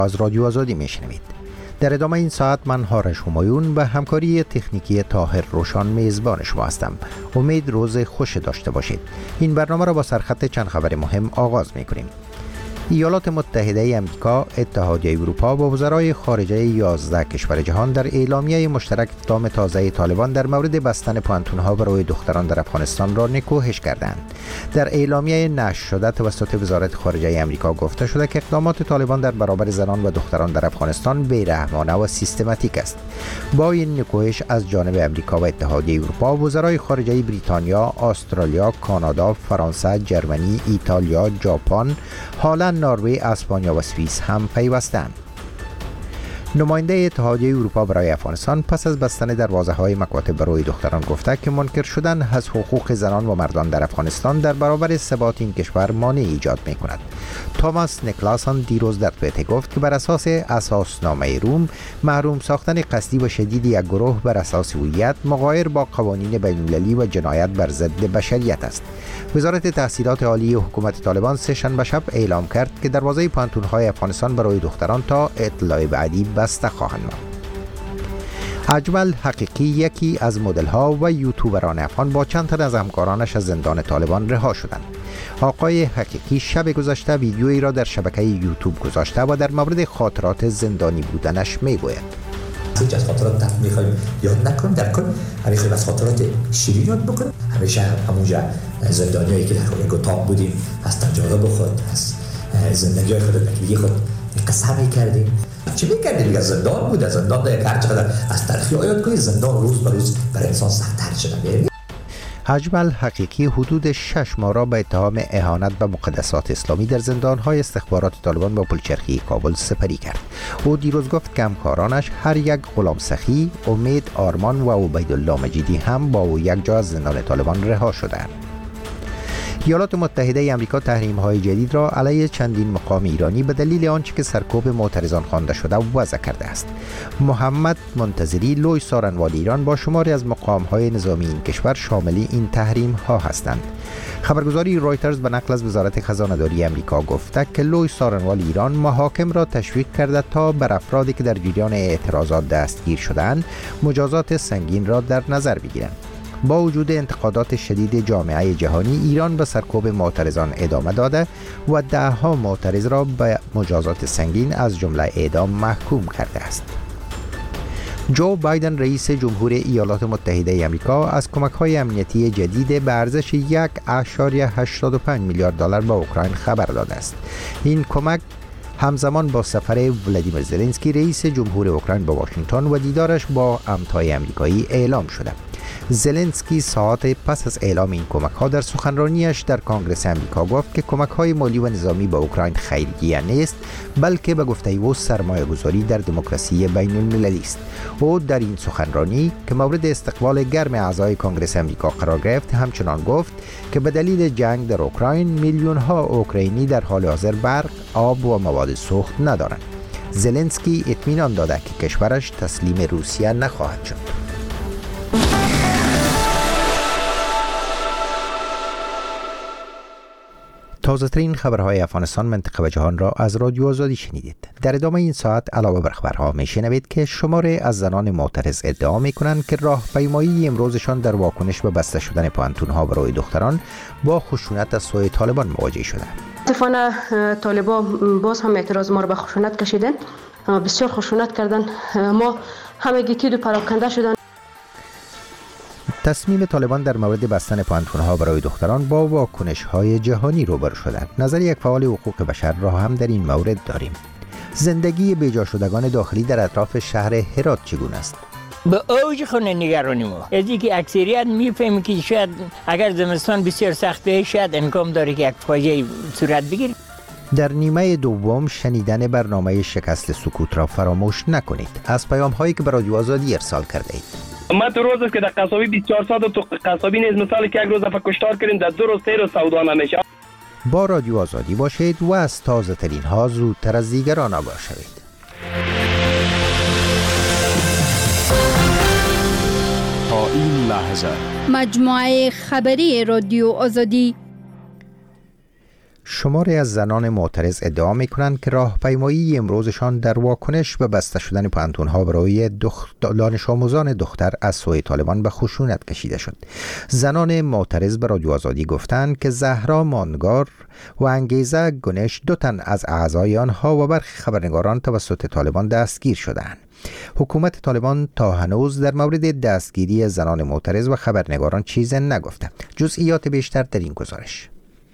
از رادیو آزادی میشنوید. در ادامه این ساعت من هارش همایون به همکاری تکنیکی طاهر روشان میزبان شما هستم. امید روز خوش داشته باشید. این برنامه را با سرخط چند خبر مهم آغاز میکنیم. ایالات متحده آمریکا، اتحادیه اروپا و وزرای خارجه 11 کشور جهان در اعلامیه مشترک اقدام تازه طالبان در مورد بستن پانتون‌ها برای دختران در افغانستان را نکوهش کردند. در اعلامیه نشر شده توسط وزارت خارجه آمریکا گفته شده که اقدامات طالبان در برابر زنان و دختران در افغانستان بی‌رحمانه و سیستماتیک است. با این نکوهش از جانب آمریکا و اتحادیه اروپا، وزرای خارجه بریتانیا، استرالیا، کانادا، فرانسه، جرمنی، ایتالیا، ژاپن، هلند، نروژ، اسپانیا و سوئیس هم پیوستند. نماینده اتحادیه اروپا برای افغانستان پس از بستن دروازه‌های مکاتب برای دختران گفته که منکر شدن از حقوق زنان و مردان در افغانستان در برابر ثبات این کشور مانع ایجاد می‌کند. توماس نیکلاسن دیروز در توییتر گفت که بر اساس اساسنامه روم، محروم ساختن قصدی و شدید یک گروه بر اساس هویت مغایر با قوانین بین‌المللی و جنایت بر ضد بشریت است. وزارت تحصیلات عالی حکومت طالبان سه‌شنبه شب اعلام کرد که دروازه پانتون‌های افغانستان برای دختران تا اطلاع بعدی بسته خواهند ماند. اجمل حقیقی، یکی از مدل‌ها و یوتیوبران افغان، با چند تن از همکارانش از زندان طالبان رها شدند. آقای حقیقی شب گذشته ویدیویی را در شبکه یوتیوب گذاشته و در مورد خاطرات زندانی بودنش میگوید. هیچ از خاطرات میخوایم یاد نکنیم، در کل همیشه از خاطرات شیرین یاد بکنیم. همیشه همونجا زندانیایی که در اتاق بودیم از تجارب خود، از زندگی خود، زندگی خود قصه میکردیم. چی میکردیم؟ از زندان بود، از زندان هر چقدر از تلخی آیات کنید، زندان روز به روز برای انسان سخت‌تر شده. اجمل حقیقی حدود 6 ماه را به اتهام اهانت به مقدسات اسلامی در زندان‌های استخبارات طالبان با پلچرخی کابل سپری کرد. او دیروز گفت که همکارانش هر یک، غلام سخی، امید آرمان و عبیدالله مجیدی هم با او یک جا از زندان طالبان رها شدند. ایالات متحده آمریکا تحریم‌های جدید را علیه چندین مقام ایرانی به دلیل آنچه که سرکوب معترضان خوانده شده وضع کرده است. محمد منتظری، لوی سارنوال ایران، با شماری از مقام‌های نظامی این کشور شامل این تحریم‌ها هستند. خبرگزاری رایترز به نقل از وزارت خزانه‌داری آمریکا گفته که لوی سارنوال ایران محاکم را تشویق کرده تا بر افرادی که در جریان اعتراضات دستگیر شدند مجازات سنگین را در نظر بگیرند. با وجود انتقادات شدید جامعه جهانی، ایران به سرکوب معترضان ادامه داده و ده‌ها معترض را به مجازات سنگین از جمله اعدام محکوم کرده است. جو بایدن رئیس جمهور ایالات متحده آمریکا از کمک‌های امنیتی جدید به ارزش 1.85 میلیارد دلار به اوکراین خبر داده است. این کمک همزمان با سفر ولادیمیر زلنسکی رئیس جمهور اوکراین به واشنگتن و دیدارش با امتای آمریکایی اعلام شده. زلنسکی ساعات پس از اعلام این کمک‌ها در سخنرانیش در کنگره آمریکا گفت که کمک‌های مالی و نظامی به اوکراین خیریه نیست، بلکه به گفته او سرمایه‌گذاری در دموکراسی بین‌المللی است. او در این سخنرانی که مورد استقبال گرم اعضای کنگره آمریکا قرار گرفت، همچنان گفت که به دلیل جنگ در اوکراین میلیون‌ها اوکراینی در حال حاضر برق، آب و مواد سوخت ندارند. زلنسکی اطمینان داده که کشورش تسلیم روسیه نخواهد شد. تازه‌ترین خبرهای افغانستان، منطقه و جهان را از رادیو آزادی شنیدید. در ادامه این ساعت علاوه بر خبرها میشنوید که شماری از زنان معترض ادعا میکنند که راهپیمایی امروزشان در واکنش به بسته شدن پانتون‌ها برای دختران با خشونت از سوی طالبان مواجه شده. متاسفانه طالبان باز هم اعتراض ما را به خشونت کشیدن، بسیار خشونت کردن، ما همگی تید و پراکنده شدن. تصمیم طالبان در مورد بستن پانتون‌ها برای دختران با واکنش‌های جهانی روبرو شدند. نظر یک فعال حقوق بشر را هم در این مورد داریم. زندگی بیجا شدگان داخلی در اطراف شهر هرات چگونه است؟ به اوج خونه نگرانی ما از اینکه اکثریت میفهمه که شاید اگر زمستان بسیار سخته، شاید امکان داره که یک فاجعه صورت بگیره. در نیمه دوم شنیدن برنامه شکست سکوت را فراموش نکنید. از پیام‌هایی که به رادیو آزادی ارسال کرده اید. ما تو روز است که در قصابی 24 ساعت تو قصابی نیز مثال که یک روز کشتار کردیم، در 2 روز 3 روز سودا نمیشه. با رادیو آزادی باشید و از تازه ترین ها زودتر از دیگران آگاه شوید. تا این لحظه مجموعه خبری رادیو آزادی. شماری از زنان معترض ادعا می‌کنند که راهپیمایی امروزشان در واکنش به بسته شدن پانتون‌ها برای دانش آموزان دختر از سوی طالبان به خشونت کشیده شد. زنان معترض به رادیو آزادی گفتند که زهرا ماندگار و انگیزه گنش 2 تن از اعضای آنها و برخی خبرنگاران توسط طالبان دستگیر شدند. حکومت طالبان تا هنوز در مورد دستگیری زنان معترض و خبرنگاران چیزی نگفته. جزئیات بیشتر در این گزارش.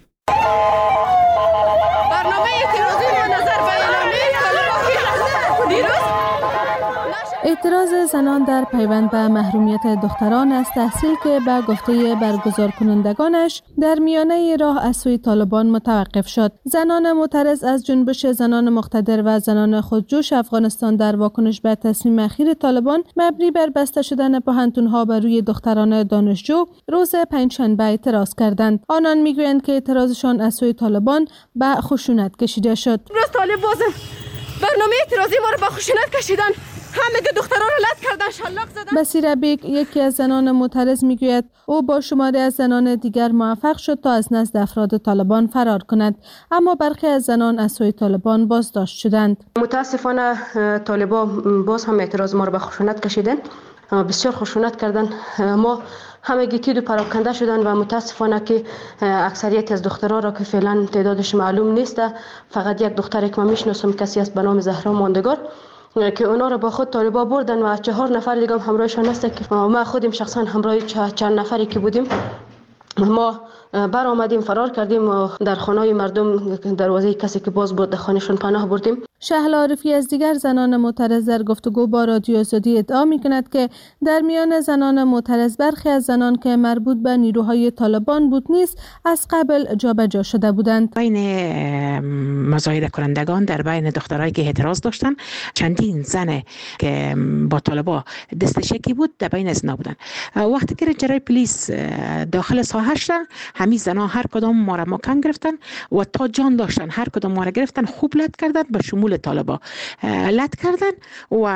اعتراض زنان در پیوند به محرومیت دختران از تحصیل که به گفته برگزار کنندگانش در میانه راه از سوی طالبان متوقف شد. زنان معترض از جنبش زنان مقتدر و زنان خودجوش افغانستان در واکنش به تصمیم اخیر طالبان مبنی بر بسته شدن پوهنتون‌ها بر روی دختران دانشجو روز پنجشنبه اعتراض کردند. آنان میگویند که اعتراضشان از سوی طالبان به خشونت کشیده شد. روز طالب بازم برنامه اعتراضی ما رو به خشونت کشیدن. همه دختران رو لط کردن، شلاق زدن. بصیره بیگ یکی از زنان معترض میگوید او با شماری از زنان دیگر موفق شد تا از نزد افراد طالبان فرار کند، اما برخی از زنان از سوی طالبان بازداشت شدند. متاسفانه طالبان باز هم اعتراض ما رو به خشونت کشیدن، بسیار خشونت کردن. ما همگی تید و پراکنده شدن و متاسفانه که اکثریت از دختران را که فعلا تعدادش معلوم نیست، فقط یک دختر که من میشناسم کسی است به نام زهرا ماندگار که اونا رو با خود طالبا بردن و 4 نفر دیگه هم همراهشان هست که ما خودم شخصا همراه چند نفری که بودیم ما بر آمدیم، فرار کردیم و در خانه مردم دروازه کسی که باز بود خانهشون پناه بردیم. شهلا عارفی از دیگر زنان معترض در گفتگو با رادیو آزادی ادعا می‌کند که در میان زنان معترض برخی از زنان که مربوط به نیروهای طالبان بود نیز از قبل جابجا شده بودند. بین مظاهره کنندگان در بین دخترایی که اعتراض داشتن چندین زن که با طالبان دست شکی بود در بین از بودند. وقتی که رجرای پلیس داخل ساحه شدن، همین زنان هر کدام ما را مکان گرفتن و تا جان داشتن هر کدام ما را گرفتن، خوب لط کردن، به شمول طالبا لط کردن و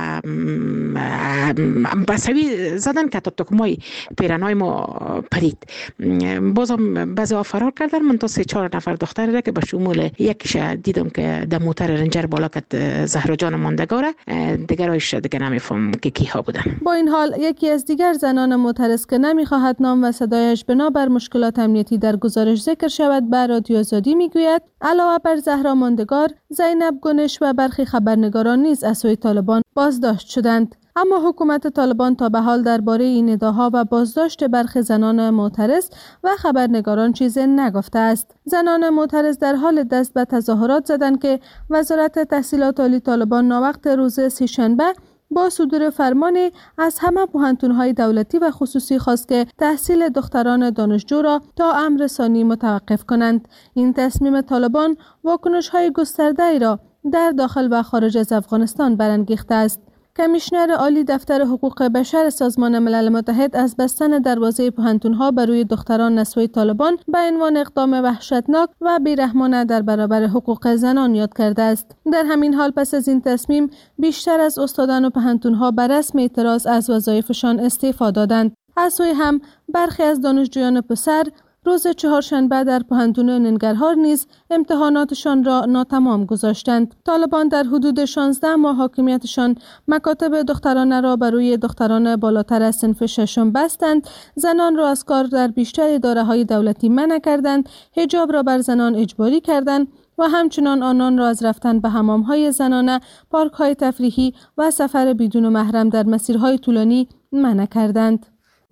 بسوی زدن که تا تکمای پیرنای ما پرید. بازم بعضی فرار کردن. من تا 3-4 نفر دختر را که به شمول یکیش دیدم که در موتر رنجر بالا کت زهرا جان ماندگاره، دیگرایش دیگه نمیفهم که کیها بودن. با این حال یکی از دیگر زنان معترض که نمیخواهد نام و صدایش بنابر مشکلات امنیتی در گزارش ذکر شود به رادیو آزادی میگوید علاوه بر زهرا ماندگار، زینب گنش و برخی خبرنگاران نیز از سوی طالبان بازداشت شدند. اما حکومت طالبان تا به حال درباره این ادعاها و بازداشت برخی زنان معترض و خبرنگاران چیزی نگفته است. زنان معترض در حال دست به تظاهرات زدند که وزارت تحصیلات عالی طالبان ناوقت روز 3 شنبه با صدور فرمانی از همه پوهنتون‌های دولتی و خصوصی خواست که تحصیل دختران دانشجو را تا امر ثانی متوقف کنند. این تصمیم طالبان واکنش‌های گسترده‌ای را در داخل و خارج از افغانستان برانگیخته است. کمیشنر عالی دفتر حقوق بشر سازمان ملل متحد از بستن دروازه پوهنتون‌ها بر روی دختران از سوی طالبان به عنوان اقدام وحشتناک و بیرحمانه در برابر حقوق زنان یاد کرده است. در همین حال پس از این تصمیم بیشتر از استادان و پوهنتون‌ها بر رسم اعتراض از وظایفشان استعفا دادند. از سوی هم برخی از دانشجویان پسر روز 4 شنبه در پوهنتون ننگرهار نیز امتحاناتشان را ناتمام گذاشتند. طالبان در حدود 16 ماه حاکمیتشان مکاتب دخترانه را بر روی دختران بالاتر از صنف 6 بستند، زنان را از کار در بیشتر اداره‌های دولتی منع کردند، حجاب را بر زنان اجباری کردند و همچنان آنان را از رفتن به حمام‌های زنانه، پارک‌های تفریحی و سفر بدون محرم در مسیرهای طولانی منع کردند.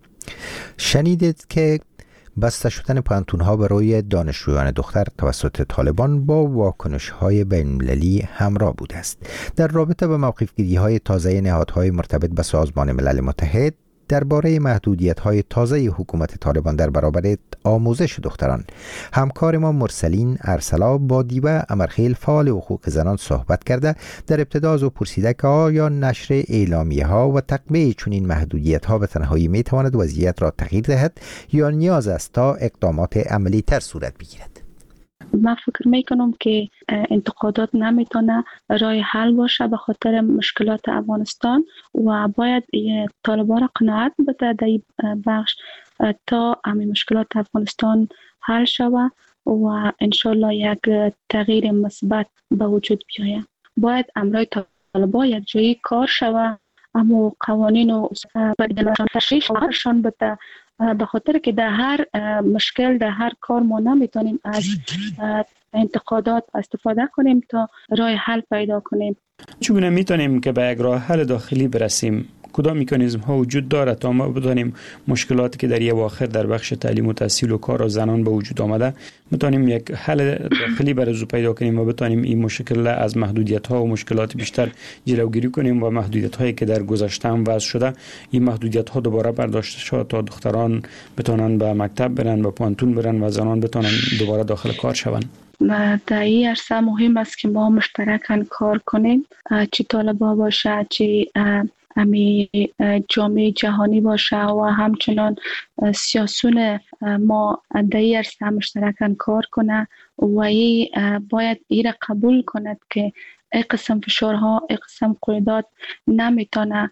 شنیدید که بسته شدن پانتون‌ها برای دانشجویان دختر توسط طالبان با واکنش‌های بین‌المللی همراه بوده است. در رابطه با موقف‌گیری‌های تازه نهادهای مرتبط به سازمان ملل متحد درباره محدودیت‌های تازه حکومت طالبان در برابر آموزش دختران، همکار ما مرسلین ارسلا با دیبا امرخیل فعال حقوق زنان صحبت کرده. در ابتدا از او پرسیده که آیا نشر اعلامیه‌ها و تقویه چنین محدودیت‌ها به تنهایی می‌تواند وضعیت را تغییر دهد یا نیاز است تا اقدامات عملی‌تر صورت بگیرد؟ من فکر میکنم که انتقادات نمیتونه راه حل باشه به خاطر مشکلات افغانستان و باید طالبان را قناعت بده در بخش تا همین مشکلات افغانستان حل شود و انشالله یک تغییر مثبت به وجود بیاید. باید امرای طالبا یک جایی کار شود، اما قوانین و بدلشان تشریحشان بده، به خاطر که در هر مشکل در هر کار ما نمیتونیم از انتقادات استفاده کنیم تا راه حل پیدا کنیم. چگونه میتونیم که به یک راه حل داخلی برسیم؟ کدام مکانیزم ها وجود دارد تا ما بدانیم مشکلاتی که در یه واخر در بخش تعلیم و تحصیل و کار و زنان به وجود آمده میتونیم یک حل داخلی برای پیدا کنیم و بتانیم این مشکل از محدودیت ها و مشکلات بیشتر جلوگیری کنیم و محدودیت هایی که در گذشته هم وضع شده این محدودیت ها دوباره برداشته شود تا دختران بتونن به مکتب برن و پانتون برن و زنان بتونن دوباره داخل کار شوند. در این عرصه مهم است که ما مشترکاً کار کنیم، چه طالبا باشه چه امی جامعه جهانی باشه و همچنان سیاسون ما در این عرصه مشترکاً کار کنه و ای باید این قبول کند که ای قسم فشارها ای قسم قیودات نمیتونه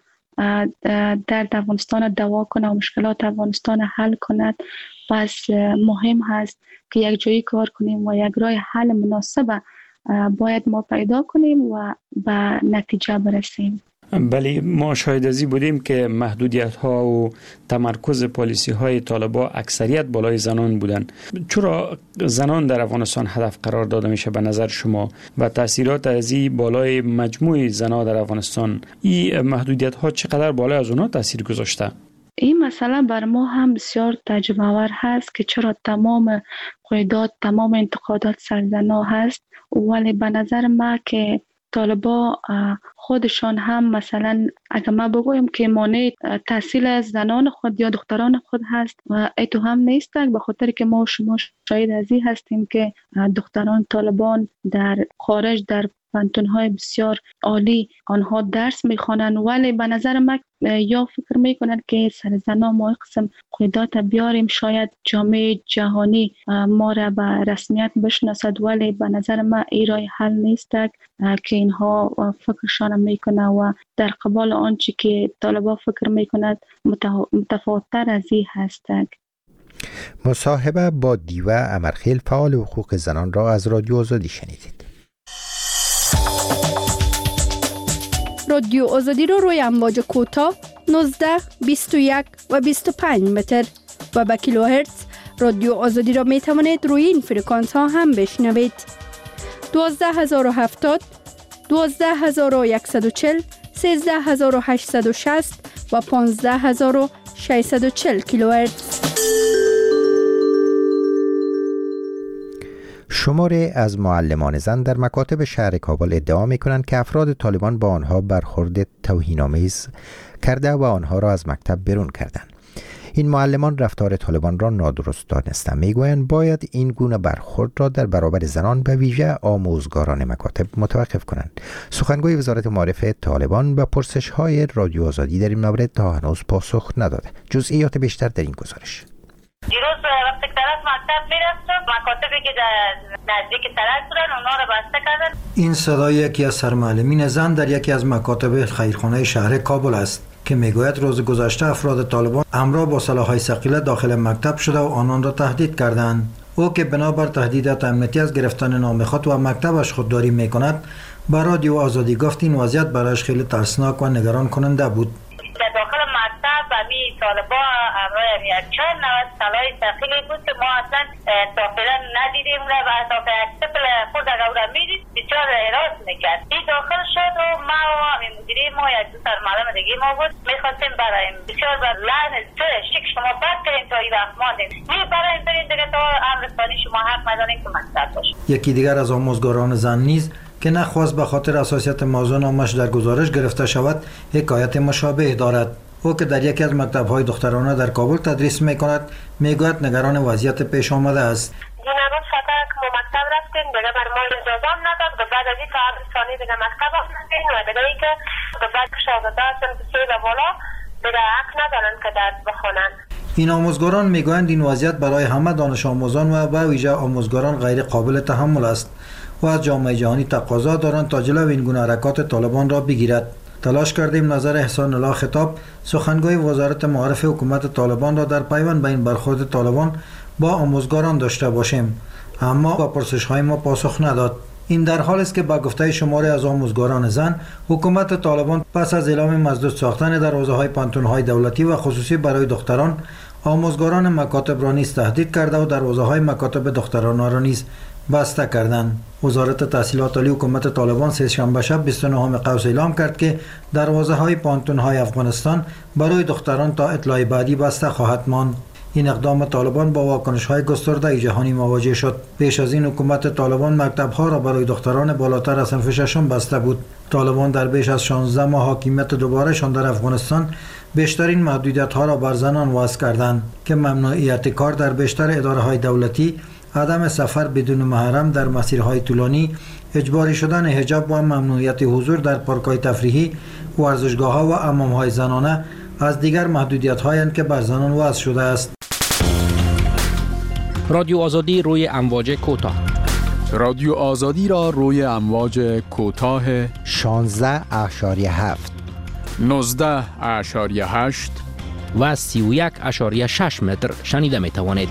در افغانستان دوا کنه و مشکلات افغانستان حل کند. پس مهم هست که یک جایی کار کنیم و یک راه حل مناسب باید ما پیدا کنیم و به نتیجه برسیم. بله، ما شاهد ازی بودیم که محدودیت ها و تمرکز پالیسی های طالبا اکثریت بالای زنان بودن. چرا زنان در افغانستان هدف قرار داده میشه به نظر شما و تاثیرات از این بالای مجموع زنان در افغانستان این محدودیت ها چقدر بالای از اونها تاثیر گذاشته؟ این مسئله بر ما هم بسیار تعجب آور هست که چرا تمام قیودات تمام انتقادات سر زنان هست، ولی به نظر ما که طالبا خودشان هم مثلا اگر ما بگویم که مانع تحصیل زنان خود یا دختران خود هست و ایتو هم نیست، به خاطر که ما شما شاید از این هستیم که دختران طالبان در خارج در پانتون‌های بسیار عالی آنها درس میخوانند، ولی به نظر من یا فکر میکنند که سر زنان ما قسم قیودات بیاریم شاید جامعه جهانی ما را به رسمیت بشناسد، ولی به نظر من این راه حل نیست که اینها فکرشان میکنه و در قبال آنچه که طالبا فکر میکند متفاوت‌تر از این هست. مصاحبه با دیوه امرخیل فعال حقوق زنان را از رادیو آزادی شنیدید. رادیو آزادی رو روی امواج کوتاه 19, 21 و 25 متر و با کیلوهرتز رادیو آزادی را می توانید روی این فرکانس ها هم بشنوید. 12070 12140 13860 و 15640 کیلوهرتز. شماری از معلمان زن در مکاتب شهر کابل ادعا می‌کنند که افراد طالبان با آنها برخورد توهین‌آمیز کرده و آنها را از مکتب بیرون کردند. این معلمان رفتار طالبان را نادرست دانستند. میگویند باید این گونه برخورد را در برابر زنان به ویژه آموزگاران مکاتب متوقف کنند. سخنگوی وزارت معارف طالبان به پرسش‌های رادیو آزادی در این مورد تا هنوز پاسخ نداده. جزئیات بیشتر در این گزارش. دیروز وقتی که طرف مکتب میرفتم مکاتبی که نزدیک سرک بودن اونا رو بسته کردن. این صدای یکی از سرمعلمین زن در یکی از مکاتب خیرخانه شهر کابل است که میگوید روز گذشته افراد طالبان همراه با سلاح‌های ثقیله داخل مکتب شده و آنان را تهدید کردند. او که بنابر تهدیدات امنیتی از گرفتن نام خود و مکتبش خودداری میکند به رادیو آزادی گفت این وضعیت برایش خیلی ترسناک و نگران کننده بود. در داخل مکتب امی طالبا همراه یک چند نوع سلاح ثقیلی بود که ما اصلا داخلا ندیدیم و تا که اکتفل خود اگر را میدید بسیار احراس میکرد. این داخل شد و ما و همین مدیری ما یک دو سرمعلم دیگه ما بود میخواستیم برایم بسیار بر لحن شک شما بد کنیم تا این وقت ماندیم می برایم بریم دیگه تا امرستانی شما حق نداریم که مکتب باشه. یکی دیگر از آموزگاران زن نیز که نخواست به خاطر حساسیت موضوع نامش در گزارش گرفته شود حکایت مشابه دارد. او که در یکی از مکتب‌های دخترانه در کابل تدریس می‌کند میگوید نگران وضعیت پیش آمده است. جنابان فقط که ما مکتب رفتیم دیگه بر ما اجازه نداد و بعد از این تا امرستانی دیگه مکتب رفتیم و دیگه ای که بعد که شاگرده هستن بسیار بالا دیگه حق ندارن که درس بخونن. این آموزگاران میگویند این وضعیت برای همه دانش آموزان و به ویژه آموزگاران غیر قابل تحمل است و از جامعه جهانی تقاضا دارند تا جلو این گونه حرکات طالبان را بگیرد. تلاش کردیم نظر احسان الله خطاب سخنگوی وزارت معارف حکومت طالبان را در پیوند به این برخورد طالبان با آموزگاران داشته باشیم، اما با پرسش‌های ما پاسخ نداد. این در حال است که با گفته شماری از آموزگاران زن، حکومت طالبان پس از اعلام مسدود ساختن دروازه‌های پانتون‌های دولتی و خصوصی برای دختران، آموزگاران مکاتب را نیز تهدید کرده و دروازه‌های مکاتب دخترانه را نیز بسته کردند. وزارت تحصیلات عالی حکومت طالبان سه‌شنبه شب 29 قوس اعلام کرد که دروازه‌های پانتون‌های افغانستان برای دختران تا اطلاع بعدی بسته خواهد ماند. این اقدام طالبان با واکنش‌های گسترده جهانی مواجه شد. پیش از این حکومت طالبان مکتب‌ها را برای دختران بالاتر از صنف ششم بسته بود. طالبان در بیش از 16 ماه حاکمیت دوباره‌شان در افغانستان بیشترین محدودیت‌ها را بر زنان وضع کردند که ممنوعیت کار در بیشتر اداره‌های دولتی، عدم سفر بدون محرم در مسیرهای طولانی، اجباری شدن حجاب و ممنوعیت حضور در پارک‌های تفریحی، ورزشگاه‌ها و حمام‌های زنانه از دیگر محدودیت‌هایی که بر زنان وضع شده است. رادیو آزادی روی امواج کوتاه. رادیو آزادی را روی امواج کوتاه 16.7 19.8 و 31.6 متر شنیده می توانید.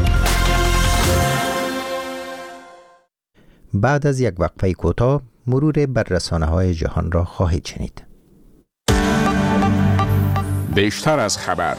بعد از یک وقفه کوتاه مرور بر رسانه‌های جهان را خواهید شنید. بیشتر از خبر.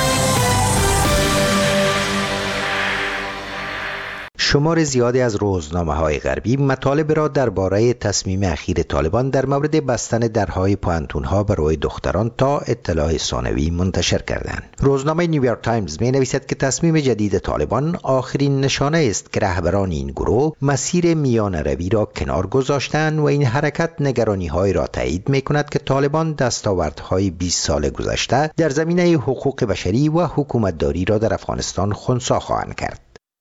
شمار زیادی از روزنامه‌های غربی مطالب را درباره تصمیم اخیر طالبان در مورد بستن درهای پانتون‌ها برای دختران تا اطلاع ثانوی منتشر کردند. روزنامه نیویورک تایمز می‌نویسد که تصمیم جدید طالبان آخرین نشانه است که رهبران این گروه مسیر میان روی را کنار گذاشتند و این حرکت نگرانی‌های را تایید می‌کند که طالبان دستاوردهای 20 سال گذشته در زمینه حقوق بشری و حکومتداری را در افغانستان خنثی خواهند کرد.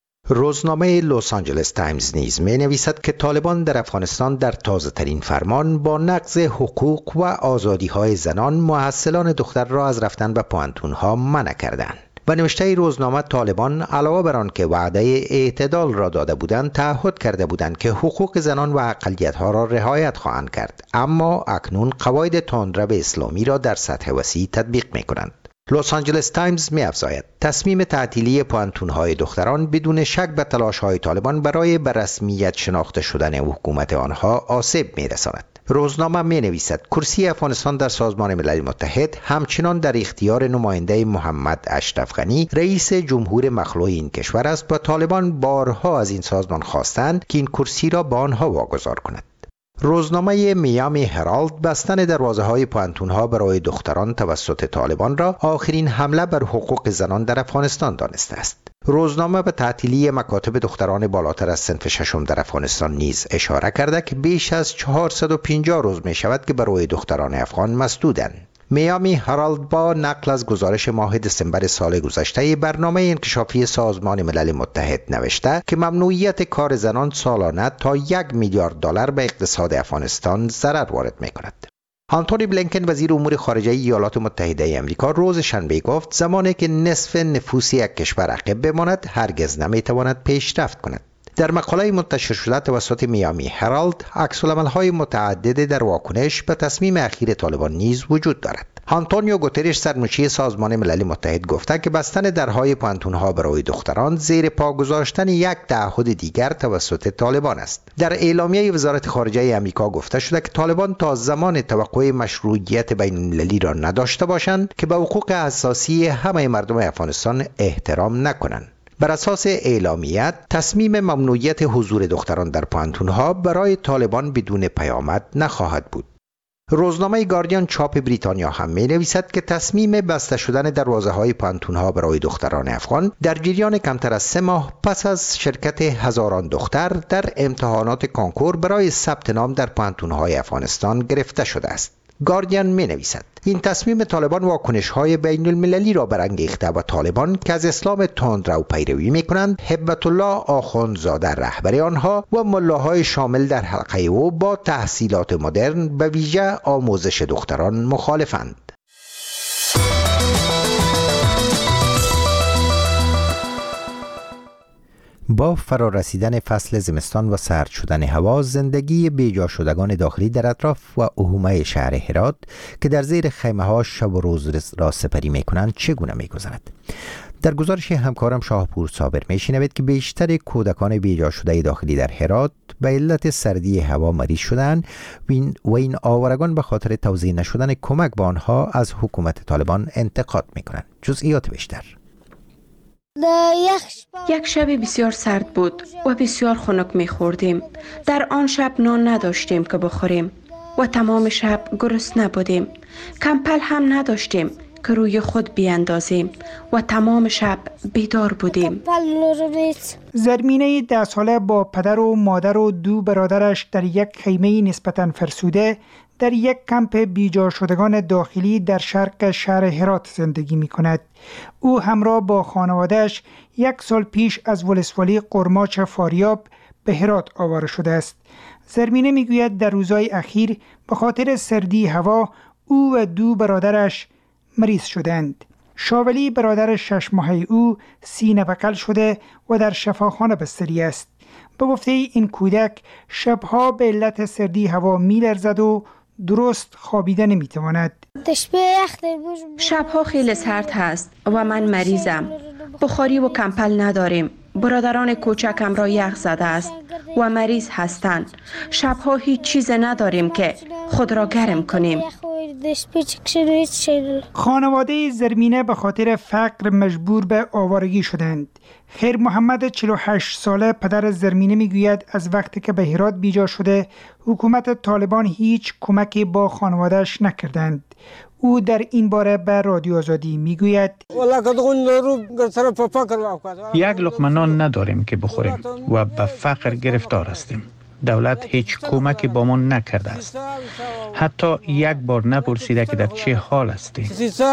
روزنامه لس آنجلس تایمز نیز می نویسد که طالبان در افغانستان در تازه ترین فرمان با نقض حقوق و آزادی های زنان محصلان دختر را از رفتن به پانتون ها منع کردند. و نوشته روزنامه طالبان علاوه بر آن که وعده اعتدال را داده بودند، تعهد کرده بودند که حقوق زنان و اقلیت ها را رعایت خواهند کرد، اما اکنون قواعد تندرو اسلامی را در سطح وسیع تطبیق می کنند. لس آنجلس تایمز می‌افزاید تصمیم تعطیلی پانتون‌های دختران بدون شک به تلاش‌های طالبان برای به رسمیت شناخته شدن حکومت آنها آسیب می‌رساند. روزنامه می‌نویسد کرسی افغانستان در سازمان ملل متحد همچنان در اختیار نماینده محمد اشرف غنی رئیس جمهور مخلوع این کشور است و طالبان بارها از این سازمان خواستند که این کرسی را به آنها واگذار کند. روزنامه میامی هرالد بستن دروازه‌های پانتون‌ها برای دختران توسط طالبان را آخرین حمله بر حقوق زنان در افغانستان دانسته است. روزنامه به تعطیلی مکاتب دختران بالاتر از صنف ششم در افغانستان نیز اشاره کرده که بیش از 450 روز می شود که برای دختران افغان مسدودند. میامی هرالد با نقل از گزارش ماه دسامبر سال گذشته برنامه انکشافی سازمان ملل متحد نوشته که ممنوعیت کار زنان سالانه تا 1 میلیارد دلار به اقتصاد افغانستان ضرر وارد می‌کند. آنتونی بلینکن وزیر امور خارجه ایالات متحده آمریکا روز شنبه گفت زمانی که نصف نفوس یک کشور عقب بماند هرگز نمی‌تواند پیشرفت کند. در مقاله منتشر شده توسط میامی هرالد عکس‌العمل‌های متعدد در واکنش به تصمیم اخیر طالبان نیز وجود دارد. آنتونیو گوترش سرمنشی سازمان ملل متحد گفته که بستن درهای پانتون‌ها برای دختران زیر پا گذاشتن یک تعهد دیگر توسط طالبان است. در اعلامیه وزارت خارجه آمریکا گفته شده که طالبان تا زمان توقع مشروعیت بین‌المللی را نداشته باشند که به حقوق اساسی همه مردم افغانستان احترام نکنند. بر اساس اعلامیه تصمیم ممنوعیت حضور دختران در پانتون‌ها برای طالبان بدون پیامد نخواهد بود. روزنامه گاردین چاپ بریتانیا هم می نویسد که تصمیم بسته شدن دروازه‌های پانتون‌ها برای دختران افغان در جریان کمتر از 3 ماه پس از شرکت هزاران دختر در امتحانات کنکور برای ثبت نام در پانتون‌های افغانستان گرفته شده است. گاردین می نویسد این تصمیم طالبان واکنش‌های بین المللی را برانگیخته و طالبان که از اسلام تندرو پیروی می‌کنند هبت الله آخوندزاده رهبر آنها و ملاهای شامل در حلقه او با تحصیلات مدرن به ویژه آموزش دختران مخالفند. با فرارسیدن فصل زمستان و سرد شدن هوا، زندگی بیجا شدگان داخلی در اطراف و احومه شهر هرات که در زیر خیمه ها شب و روز را سپری می کنند چگونه می گذرد؟ در گزارش همکارم شاهپور صابر میشنوید که بیشتر کودکان بیجا شده داخلی در هرات به علت سردی هوا مریض شدند و این آوارگان به خاطر توزیع نشدن کمک به آنها از حکومت طالبان انتقاد میکنند. جزئیات بیشتر. یک شب بسیار سرد بود و بسیار خنک می‌خوردیم. در آن شب نان نداشتیم که بخوریم و تمام شب گرسنه بودیم. کمپل هم نداشتیم که روی خود بیاندازیم و تمام شب بیدار بودیم. زرمینه 10 ساله با پدر و مادر و 2 برادرش در یک خیمه نسبتاً فرسوده در یک کمپ بیجا شدگان داخلی در شرق شهر هرات زندگی می کند. او همراه با خانوادهش 1 سال پیش از ولسوالی قرماچ فاریاب به هرات آواره شده است. زرمینه می گوید در روزهای اخیر به خاطر سردی هوا او و 2 برادرش مریض شدند. شاولی برادر 6 ماهه او سینه بغل شده و در شفاخانه بستری است. به گفته این کودک شبها به علت سردی هوا می لرزد و درست خوابیده نمی تواند. شبها خیلی سرد هست و من مریضم. بخاری و کمپل نداریم. برادران کوچکم را یخ زده است و مریض هستند. شبها هیچ چیز نداریم که خود را گرم کنیم. خانواده زرمینه به خاطر فقر مجبور به آوارگی شدند. خیر محمد 48 ساله پدر زرمینه میگوید از وقتی که به هرات بیجا شده حکومت طالبان هیچ کمکی با خانوادهش نکردند. او در این باره به رادیو آزادی میگوید یک لقمه نان نداریم که بخوریم و به فقر گرفتار هستیم. دولت هیچ کمکی با ما نکرده است. حتی یک بار نپرسیده که در چه حال هستیم.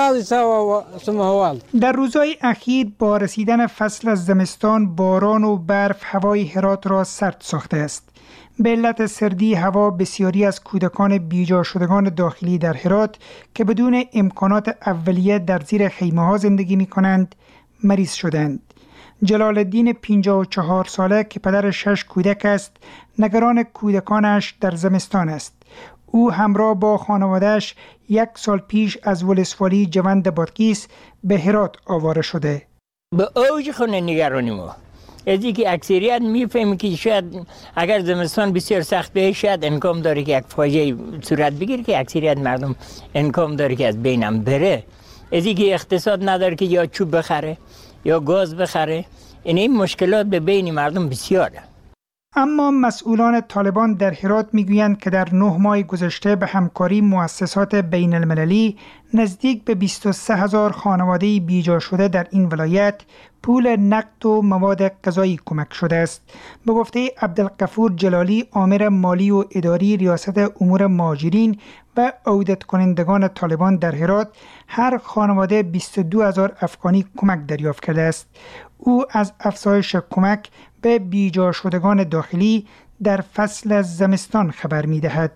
در روزهای اخیر با رسیدن فصل زمستان باران و برف هوای هرات را سرد ساخته است. به علت سردی هوا بسیاری از کودکان بیجا شدگان داخلی در هرات که بدون امکانات اولیه در زیر خیمه ها زندگی می کنند مریض شدند. جلال الدین 54 ساله که پدر 6 کودک است نگران کودکانش در زمستان است. او همراه با خانوادهش 1 سال پیش از ولسوالی جوند بادغیس به هرات آواره شده. به اوج خونه نگرانی ما از اینکه اکثریت میفهمی که شاید اگر زمستان بسیار سخت بشه شاید امکان داره که یک فاجعه صورت بگیره که اکثریت مردم امکان داره که از بینم بره. از اینکه اقتصاد نداره که یا چوب بخره یا گاز بخره. این مشکلات به بین مردم بسیاره. اما مسئولان طالبان در هرات میگویند که در 9 ماه گذشته به همکاری مؤسسات بین المللی نزدیک به 23,000 خانواده بیجا شده در این ولایت پول نقد و مواد غذایی کمک شده است. به گفته عبدالغفور جلالی آمر مالی و اداری ریاست امور مهاجرین و عودت کنندگان طالبان در هرات هر خانواده 22,000 افغانی کمک دریافت کرده است. او از افزایش کمک به بیجا شدگان داخلی در فصل زمستان خبر می دهد.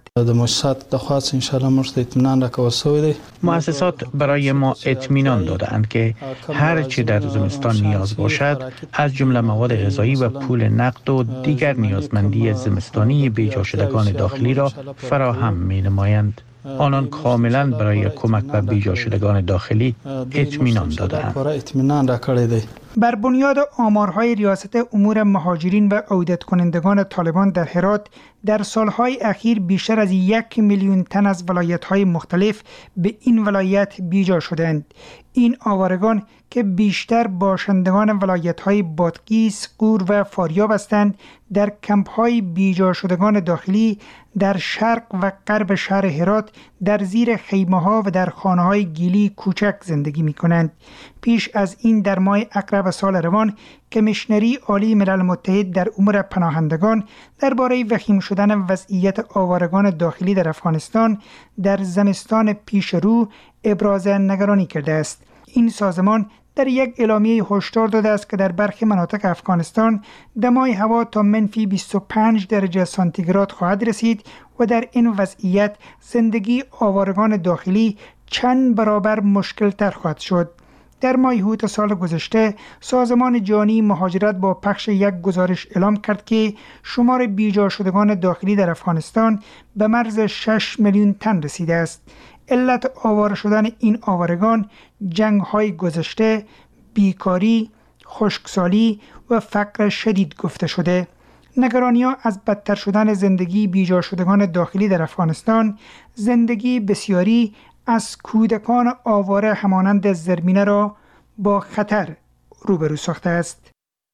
مؤسسات برای ما اطمینان دادند که هر چه در زمستان نیاز باشد از جمله مواد غذایی و پول نقد و دیگر نیازمندی زمستانی بیجا شدگان داخلی را فراهم می نمایند. آنان کاملا برای کمک به بیجا شدگان داخلی اطمینان دادند. بر بنیاد آمارهای ریاست امور مهاجرین و عودت کنندگان طالبان در هرات در سالهای اخیر بیشتر از 1 میلیون تن از ولایت‌های مختلف به این ولایت بیجا شدند. این آوارگان که بیشتر باشندگان ولایت‌های بادغیس، غور و فاریاب هستند در کمپ‌های بیجا شدگان داخلی در شرق و غرب شهر هرات در زیر خیمه‌ها و در خانه‌های گیلی کوچک زندگی می‌کنند. پیش از این در ماه اکرب سال روان کمیشنری عالی ملل متحد در امور پناهندگان درباره وخیم شدن وضعیت آوارگان داخلی در افغانستان در زمستان پیش رو ابراز نگرانی کرده است. این سازمان در یک اعلامیه هشدار داده است که در برخی مناطق افغانستان دمای هوا تا منفی 25 درجه سانتیگراد خواهد رسید و در این وضعیت زندگی آوارگان داخلی چند برابر مشکل تر خواهد شد. در ماه اوت سال گذشته سازمان جهانی مهاجرت با پخش یک گزارش اعلام کرد که شمار بیجا شدگان داخلی در افغانستان به مرز 6 میلیون تن رسیده است. علت آواره شدن این آوارگان جنگ‌های گذشته، بیکاری، خشکسالی و فقر شدید گفته شده. نگرانی‌ها از بدتر شدن زندگی بیجا شدگان داخلی در افغانستان، زندگی بسیاری از کودکان آواره همانند زرمینه را با خطر روبرو ساخته است.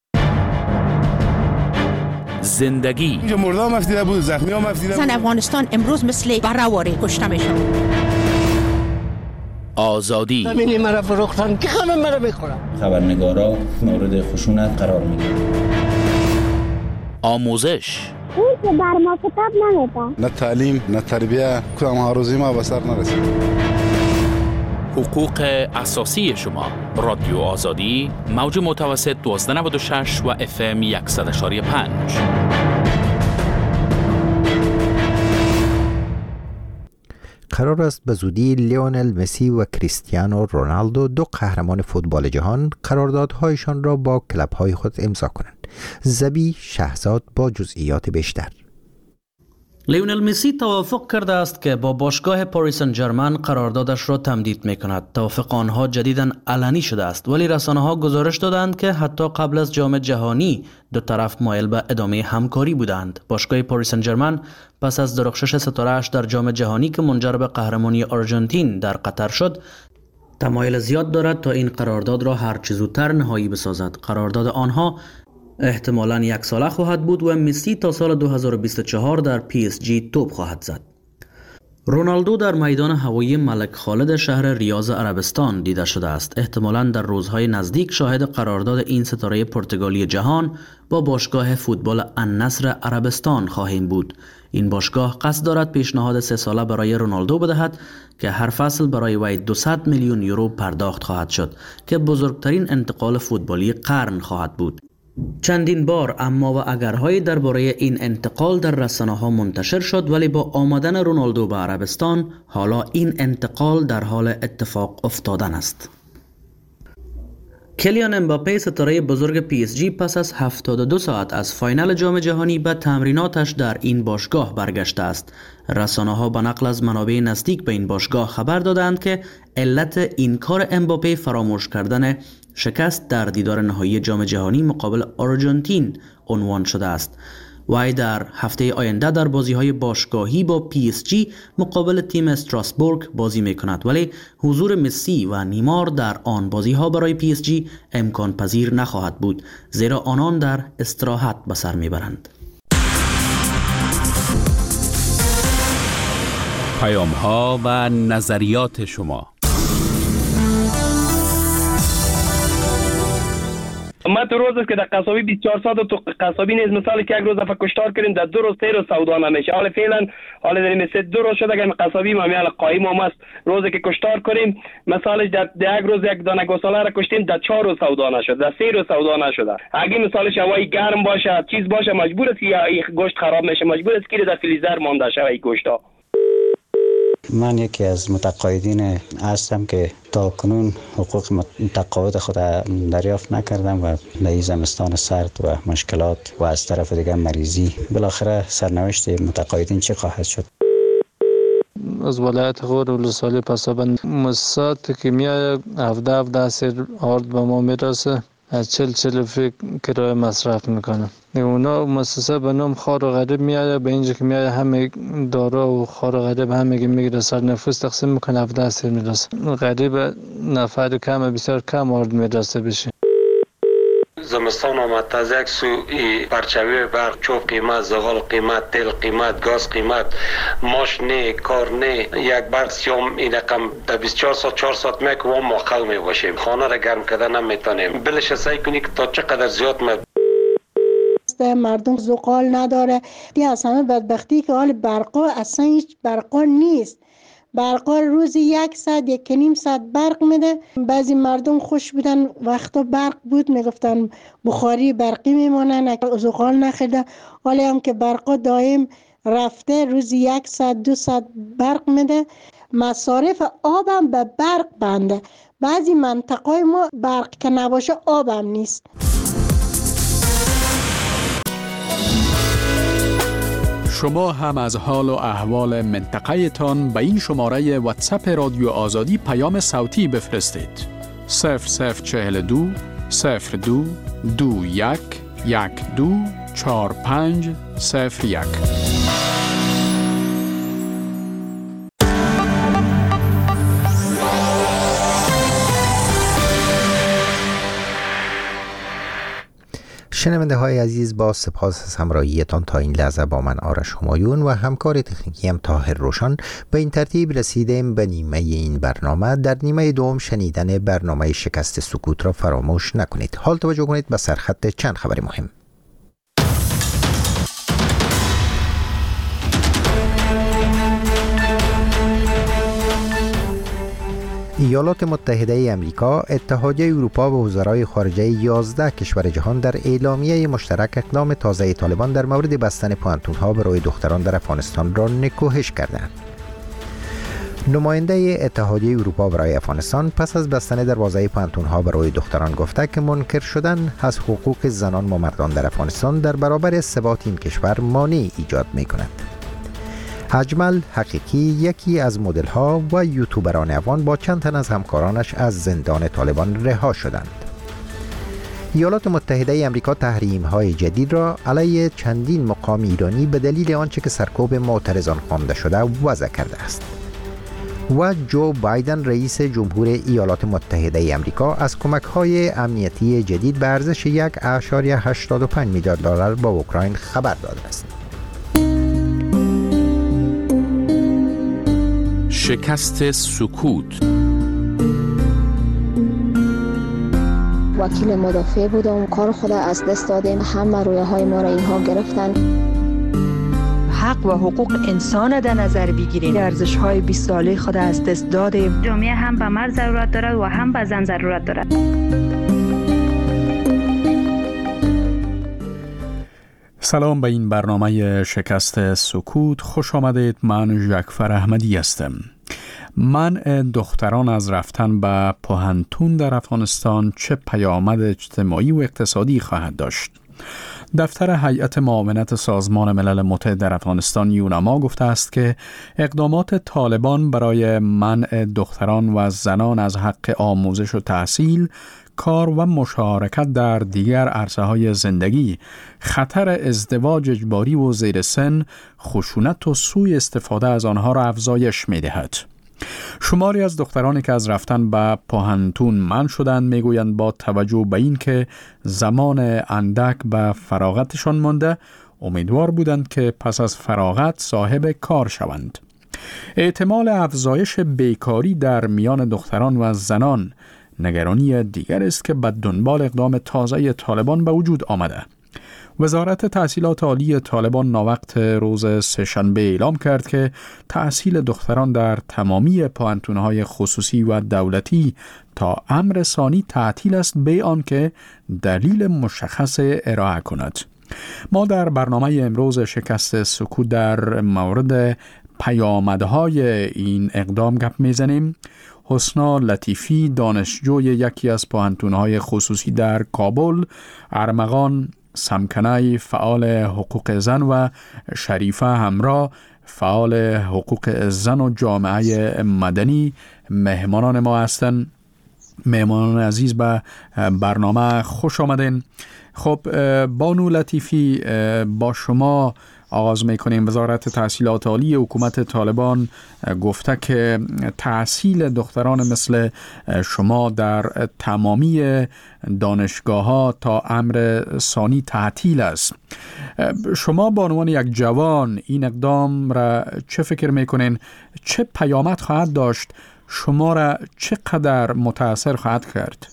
زندگی اینجا مرده هم مفتیده بود، زخمی هم مفتیده بود. زن افغانستان امروز مثل بره‌واره کشته میشه. آزادی همینی مرا فروختن که همه مرا میخورن. خبرنگارا مورد خشونت قرار میگیرن. آموزش اون که بر ما کتاب نمیدن. نه تعلیم نه تربیه، کدام هاروزی ما به سر نرسید. حقوق اساسی شما. رادیو آزادی، موج متوسط 1296 و FM 100.5. قرار است به زودی لیونل مسی و کریستیانو رونالدو، دو قهرمان فوتبال جهان، قراردادهایشان را با کلب‌های خود امضا کنند. زبی شهزاد با جزئیات بیشتر. لیونل مسی توافق کرده است که با باشگاه پاریس سن ژرمن قراردادش را تمدید می‌کند. توافق آنها جدیداً علنی شده است، ولی رسانه‌ها گزارش دادند که حتی قبل از جام جهانی دو طرف مایل به ادامه همکاری بودند. باشگاه پاریس سن ژرمن پس از درخشش ستاره‌اش در جام جهانی که منجر به قهرمانی آرژانتین در قطر شد، تمایل زیاد دارد تا این قرارداد را هر چه زودتر نهایی بسازد. قرارداد آنها احتمالاً 1 ساله خواهد بود و مسی تا سال 2024 در PSG توپ خواهد زد. رونالدو در میدان هوایی ملک خالد شهر ریاض عربستان دیده شده است. احتمالاً در روزهای نزدیک شاهد قرارداد این ستاره پرتغالی جهان با باشگاه فوتبال النصر عربستان خواهیم بود. این باشگاه قصد دارد پیشنهاد 3 ساله برای رونالدو بدهد که هر فصل برای وی 200 میلیون یورو پرداخت خواهد شد که بزرگترین انتقال فوتبالی قرن خواهد بود. چندین بار اما و اگرهای درباره این انتقال در رسانه‌ها منتشر شد، ولی با آمدن رونالدو به عربستان حالا این انتقال در حال اتفاق افتادن است. کلیان امباپه ستاره بزرگ PSG پس از 72 ساعت از فاینال جام جهانی به تمریناتش در این باشگاه برگشته است. رسانه‌ها به نقل از منابع نزدیک به این باشگاه خبر دادند که علت این کار امباپه فراموش کردن شکست در دیدار نهایی جام جهانی مقابل آرژانتین عنوان شده است. وی در هفته آینده در بازی‌های باشگاهی با PSG مقابل تیم استراسبورگ بازی می‌کند، ولی حضور مسی و نیمار در آن بازی‌ها برای PSG امکان پذیر نخواهد بود، زیرا آنان در استراحت به سر می‌برند. پیام‌ها و نظریات شما. ما تو روز است که در قصابی 24 ساعت تو قصابی نیز مثال که یک روز دفعه کشتار کردیم در 2 روز 3 روز سودا نمیشه. حالا فعلا حالا در این 2 روز شده که قصابی ما میال قایم هم است. روزی که کشتار کنیم مثالش در یک روز یک دانه گوساله را کشتیم در 4 روز سودا نشد، در 3 روز سودا نشده. اگه مثالش هوای گرم باشه چیز باشه مجبور است که این گوشت خراب میشه، مجبور است که در فریزر مانده شه این گوشتا. من یکی از متقاعدین هستم که تا کنون حقوق تقاعد خود دریافت نکردم و در زمستان سرد و مشکلات و از طرف دیگر مریضی، بالاخره سرنوشت متقاعدین چه خواهد شد؟ از ولایت غور ولسوالی پسابند مؤسسات که میاد 17 سر آرد به ما میرسه، از 40 فکر کرایه مصرف میکنه. اونا مؤسسه به نام خار و غریب میاد، به اینجا که میاد همه دارا و خار و غریب همه میگیره، سر نفوس تقسیم میکنه 17 سر میرسه. غریب نفر کم بسیار کم آرد میرسه بشه. زمستان آمد از یک سو پرچوی برق چوب قیمت، زغال قیمت، تیل قیمت، گاز قیمت، ماش نه، کار نه، یک برق سیام این رقم در 24 ساعت 4 ساعت میک و ما خل می باشیم، خانه را گرم کردن نمیتونیم. بلش سعی کنی که تا چقدر زیاد مردم زغال نداره. دی از همه بدبختی که حال برقا اصلا هیچ برقا نیست. برقا روزی 1 ساعت 1.5 ساعت برق میده. بعضی مردم خوش بودن وقتا برق بود میگفتن بخاری برقی میمونن، زغال نخیده. حالا هم که برقا دائم رفته روزی 1 ساعت 2 ساعت برق میده. مصارف آبم به برق بنده. بعضی منطقه ما برق که نباشه آبم نیست. شما هم از حال و احوال منطقه تان به این شماره واتساپ رادیو آزادی پیام صوتی بفرستید. 0042 02 21 12 45 01. شنونده های عزیز، با سپاس از همراهیتان تا این لحظه با من آرش همایون و همکار تکنیکی هم طاهر روشن به این ترتیب رسیدیم به نیمه این برنامه. در نیمه دوم شنیدن برنامه شکست سکوت را فراموش نکنید. حال توجه کنید به سرخط چند خبر مهم. ایالات متحده ای امریکا، اتحادیه اروپا و وزرای خارجه 11 کشور جهان در اعلامیه مشترک اقدام تازه طالبان در مورد بستن پوانتون‌ها برای دختران در افغانستان را نکوهش کردند. نماینده اتحادیه اروپا برای افغانستان پس از بستن دروازه پوانتون‌ها برای دختران گفته که منکر شدن از حقوق زنان و مردان در افغانستان در برابر ثبات این کشور مانع ایجاد می‌کند. اجمل حقیقی، یکی از مدل‌ها و یوتیوبران افغان، با چند تن از همکارانش از زندان طالبان رها شدند. ایالات متحده ای امریکا تحریم‌های جدید را علیه چندین مقام ایرانی به دلیل آنچه که سرکوب معترضان خوانده شده وضع کرده است. و جو بایدن رئیس جمهور ایالات متحده ای امریکا از کمک‌های امنیتی جدید به ارزش 1.85 میلیارد دلار به اوکراین خبر داده است. شکست سکوت. وکیل مدافع بودم، کار خود از دست دادیم، همه رویه های ما را اینها گرفتن. حق و حقوق انسان در نظر بگیریم، ارزش های 20 ساله خود از دست دادیم. جامعه هم به مرد ضرورت دارد و هم به زن ضرورت دارد. سلام به این برنامه شکست سکوت، خوش آمدید. من جعفر احمدی هستم. منع دختران از رفتن به پوهنتون در افغانستان چه پیامد اجتماعی و اقتصادی خواهد داشت؟ دفتر هیئت معاونت سازمان ملل متحد در افغانستان یونما گفته است که اقدامات طالبان برای منع دختران و زنان از حق آموزش و تحصیل، کار و مشارکت در دیگر عرصه‌های زندگی، خطر ازدواج اجباری و زیر سن، خشونت و سوء استفاده از آنها را افزایش می‌دهد. شماری از دخترانی که از رفتن به پوهنتون منع شدند میگویند با توجه به این که زمان اندک به فراغتشان مانده، امیدوار بودند که پس از فراغت صاحب کار شوند. احتمال افزایش بیکاری در میان دختران و زنان نگرانی دیگر است که به دنبال اقدام تازه طالبان به وجود آمده. وزارت تحصیلات عالی طالبان ناوقت روز سه‌شنبه اعلام کرد که تحصیل دختران در تمامی پوهنتون‌های خصوصی و دولتی تا امر ثانی تعطیل است به آنکه دلیل مشخص ارائه کند. ما در برنامه امروز شکست سکوت در مورد پیامدهای این اقدام گپ میزنیم. حسنا لطیفی، دانشجوی یکی از پوهنتون‌های خصوصی در کابل، ارمغان سمکنای فعال حقوق زن و شریفه همراه فعال حقوق زن و جامعه مدنی مهمانان ما هستند. مهمانان عزیز به برنامه خوش آمدین. خب بانو لطیفی، با شما آغاز میکنیم. وزارت تحصیلات عالی حکومت طالبان گفته که تحصیل دختران مثل شما در تمامی دانشگاه‌ها تا امر ثانی تعطیل است. شما به عنوان یک جوان این اقدام را چه فکر میکنین؟ چه پیامد خواهد داشت؟ شما را چقدر متاثر خواهد کرد؟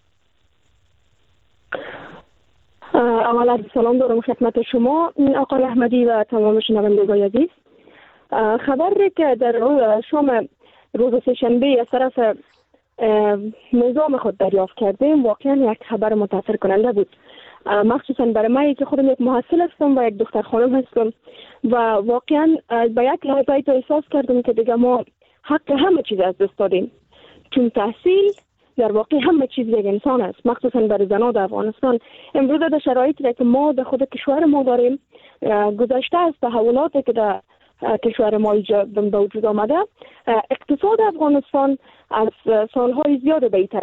اولا سلام دارم خدمت شما آقای احمدی و تمام شنوندگان عزیز. خبری که در شام روز سه‌شنبه از طرف نظام خود دریافت کردیم واقعا یک خبر متاثر کننده بود، مخصوصا برای من که خودم یک محصل هستم و یک دختر خانم هستم و واقعا به یک لحظه تو احساس کردم که دیگه ما حق همه چیز از دست دادیم، چون تحصیل در واقع همه چیز یک انسان است، مخصوصا برای زنان در افغانستان. امروز در شرایطی که ما در خود کشور ما داریم، گذشته از تحولاتی که در کشور ما به وجود آمده، اقتصاد افغانستان از سالهای زیاد به این طرف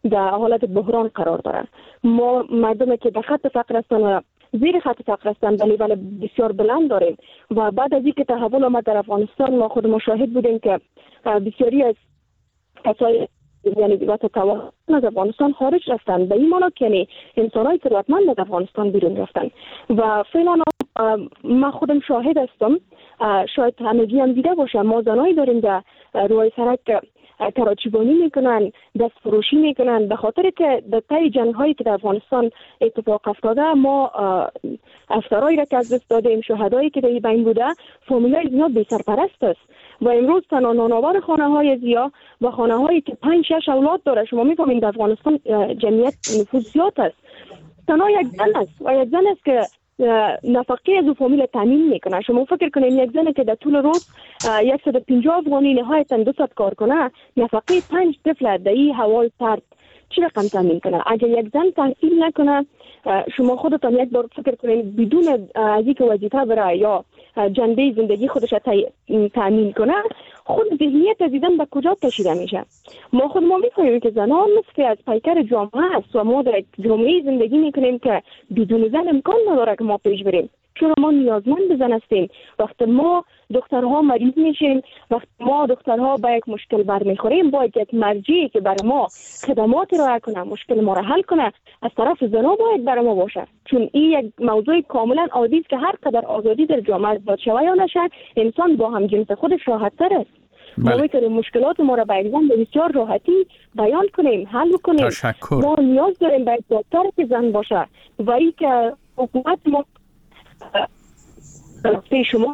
در حالت بحران قرار داره. ما مردمی که در خط فقر هستن و زیر خط فقر هستن به لیول بسیار بلند داریم و بعد از اینکه تحول آمد در افغانستان ما خود مشاهد بودیم که بسیاری از کسای یعنی واسه توان از افغانستان خارج رفتن. به این معنی که یعنی انسان‌های ثروتمند از افغانستان بیرون رفتن و فعلا ما خودم شاهد هستم، شاید همگی هم دیده باشه، ما زنایی داریم در روی سرک کراچیبانی میکنن، دست فروشی میکنن، به خاطر که در طی جنگ هایی که در افغانستان اتفاق افتاده ما افسرایی را که از دست دادیم، شهدایی که در بین بوده، فامیلای زیاد بی سرپرست است و امروز تنها نانآور خانه های زیا و خانه هایی که 5-6 اولاد داره، شما میفهمید در افغانستان جمعیت نفوس زیاد است، تنها یک زن است و یک زن است که نفقه از او فامیل تامین میکنه. شما فکر کنید یک زن که در طول روز 150 افغانی نهایتا 200 کار کنه، نفقه 5 طفل در این هوای سرد چی رقم تامین کنه؟ اگر یک زن تحصیل نکنه، شما خودتان یک بار فکر کنید بدون از اینکه وظیفه بره یا جنبه زندگی خودش تامین کنه، خود ذهنیت از دیدن به کجا کشیده میشه؟ ما میفهمیم که زنان نصف از پیکر جامعه است و ما در یک جامعه زندگی میکنیم که بدون زن امکان نداره که ما پیش بریم، چون ما نیازمند به زن هستیم. وقتی ما دخترها مریض میشیم، وقتی ما دخترها با یک مشکل برمیخوریم، باید یک مرجعی که برای ما خدمات ارائه کنه، مشکل ما را حل کنه، از طرف زنها باید برای ما باشه، چون این یک موضوع کاملا عادی است که هر قدر آزادی در جامعه ایجاد شود یا نشه، انسان با هم جنس خودش راحت تر است. ما میتونیم مشکلات ما را به یک زن بسیار راحتی بیان کنیم، حل کنیم. تشکر. ما نیاز داریم به یک دکتر که زن باشه و این که حکومت ما به شما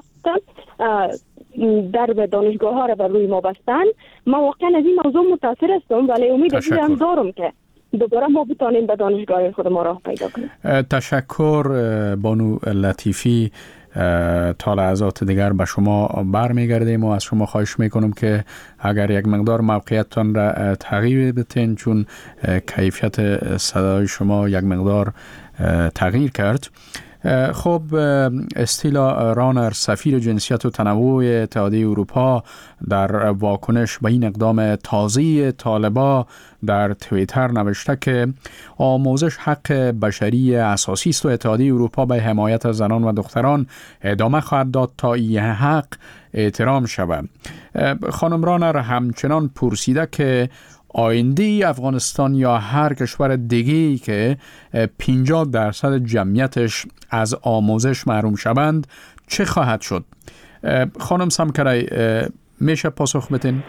در به دانشگاه ها را بر روی ما بستن. ما واقعا از این موضوع متاثر هستم، ولی امید هم دارم که دوباره ما بتانیم به دانشگاه خود ما راه پیدا کنیم. تشکر بانو لطیفی. تا لحظات دیگر به شما برمیگردیم و از شما خواهش میکنم که اگر یک مقدار موقعیتتان را تغییر بدین، چون کیفیت صدای شما یک مقدار تغییر کرد. خب استیلا رانر، سفیر جنسیت و تنوع اتحادیه اروپا، در واکنش به این اقدام تازه طالبان در توییتر نوشته که آموزش حق بشری اساسی است و اتحادیه اروپا به حمایت از زنان و دختران ادامه خواهد داد تا این حق احترام شود. خانم رانر همچنان پرسیده که آینده افغانستان یا هر کشور دیگه‌ای که 50% جمعیتش از آموزش محروم شوند چه خواهد شد؟ خانم سمکرای میشه پاسخ بدین؟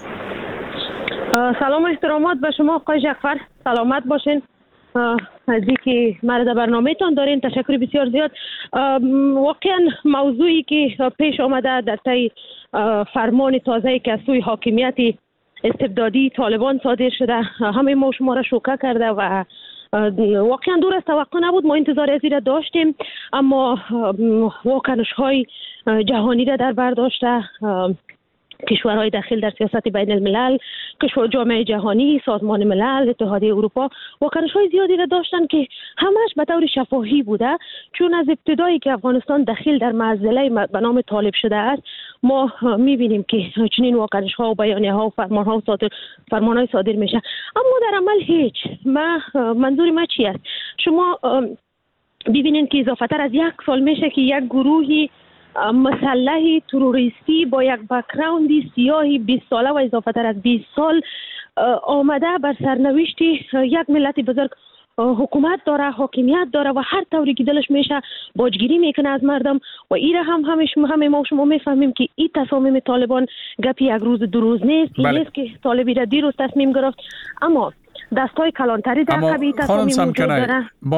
سلام و احترامات به شما آقای جعفر، سلامت باشین. از اینکه مرا در برنامه‌تان دارین تشکر بسیار زیاد. واقعا موضوعی که پیش آمده در طی فرمان تازه‌ای که از سوی حاکمیت استبدادی طالبان صادر شده همه ما شما را شوکه کرده و واقعا دور از توقع نبود. ما انتظار از این را داشتیم، اما واکنش های جهانی را در بر داشته، کشورهای داخل در سیاست بین الملل، کشور جامعه جهانی، سازمان ملل، اتحادیه اروپا واکنش‌های زیادی را داشتن که همش به طور شفاهی بوده، چون از ابتدایی که افغانستان داخل در معضله به نام طالب شده است ما می‌بینیم که چنین واکنش‌ها و بیانیه‌ها و فرمان‌های صادر میشه، اما در عمل هیچ. منظور ما چی است؟ شما ببینید که اضافتر از 1 سال میشه که یک گروهی مسلح تروریستی با یک بک‌گراند سیاهی 20 ساله و اضافتر از 20 سال آمده بر سرنوشت یک ملت بزرگ حکومت داره، حاکمیت داره و هر طوری که دلش میشه باجگیری میکنه از مردم و این همه ما شما میفهمیم که این تصامیم طالبان گپی یک روز دو روز نیست. این نیست که طالبی را دیروز تصمیم گرفت، اما دستای کلانتری در قبیل تصامیم موجود داره. با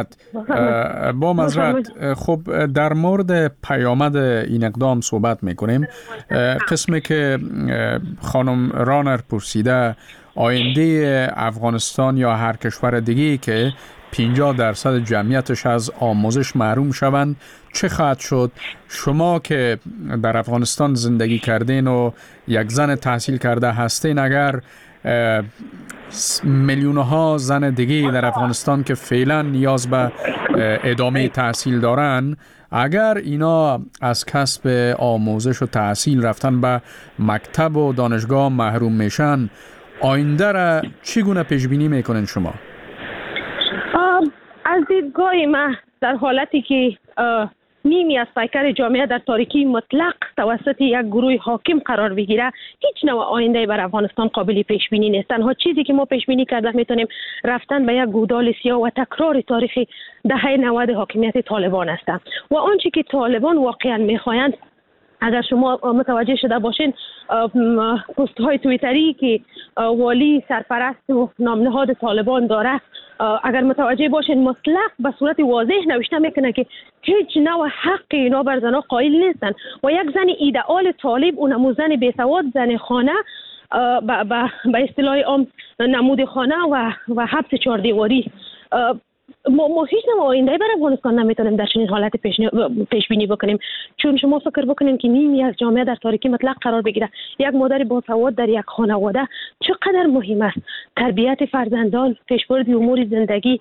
مزرعت خب در مورد پیامد این اقدام صحبت میکنیم. قسمی که خانم رانر پرسیده آینده افغانستان یا هر کشور دیگه‌ای که 50% جمعیتش از آموزش محروم شوند چه خواهد شد؟ شما که در افغانستان زندگی کردین و یک زن تحصیل کرده هستین، اگر میلیون‌ها زن دیگه در افغانستان که فعلا نیاز به ادامه تحصیل دارن، اگر اینا از کسب آموزش و تحصیل رفتن به مکتب و دانشگاه محروم میشن، آینده را چگونه پیش بینی میکنین شما؟ از دیدگاه من در حالتی که نیمی از پیکر جامعه در تاریکی مطلق توسط یک گروه حاکم قرار بگیره، هیچ نوع آینده بر افغانستان قابل پیش بینی نیست. تنها چیزی که ما پیش بینی کرده میتونیم رفتن به یک گودال سیاه و تکرار تاریخ دهه 90 حاکمیت طالبان است و آنچه که طالبان واقعا میخواهند، اگر شما متوجه شده باشین پست های توییتری که والی سرپرست و نامنهاد طالبان داره، اگر متوجه باشین مطلق به صورت واضح نوشته میکنه که هیچ نوع حق اینا بر زنها قائل نیستن و یک زن ایدئال طالب و نموزن بیسواد زن خانه به اصطلاح عام نمود خانه و حبس 4 دیواری. ما هیچ نوع آینده برای افغانستان نمیتونیم در چنین حالت پیش بینی بکنیم، چون شما فکر بکنیم که نیمی از جامعه در تاریکی مطلق قرار بگیره. یک مادر باسواد در یک خانواده چقدر مهم است. تربیت فرزندان، پیشبرد امور زندگی،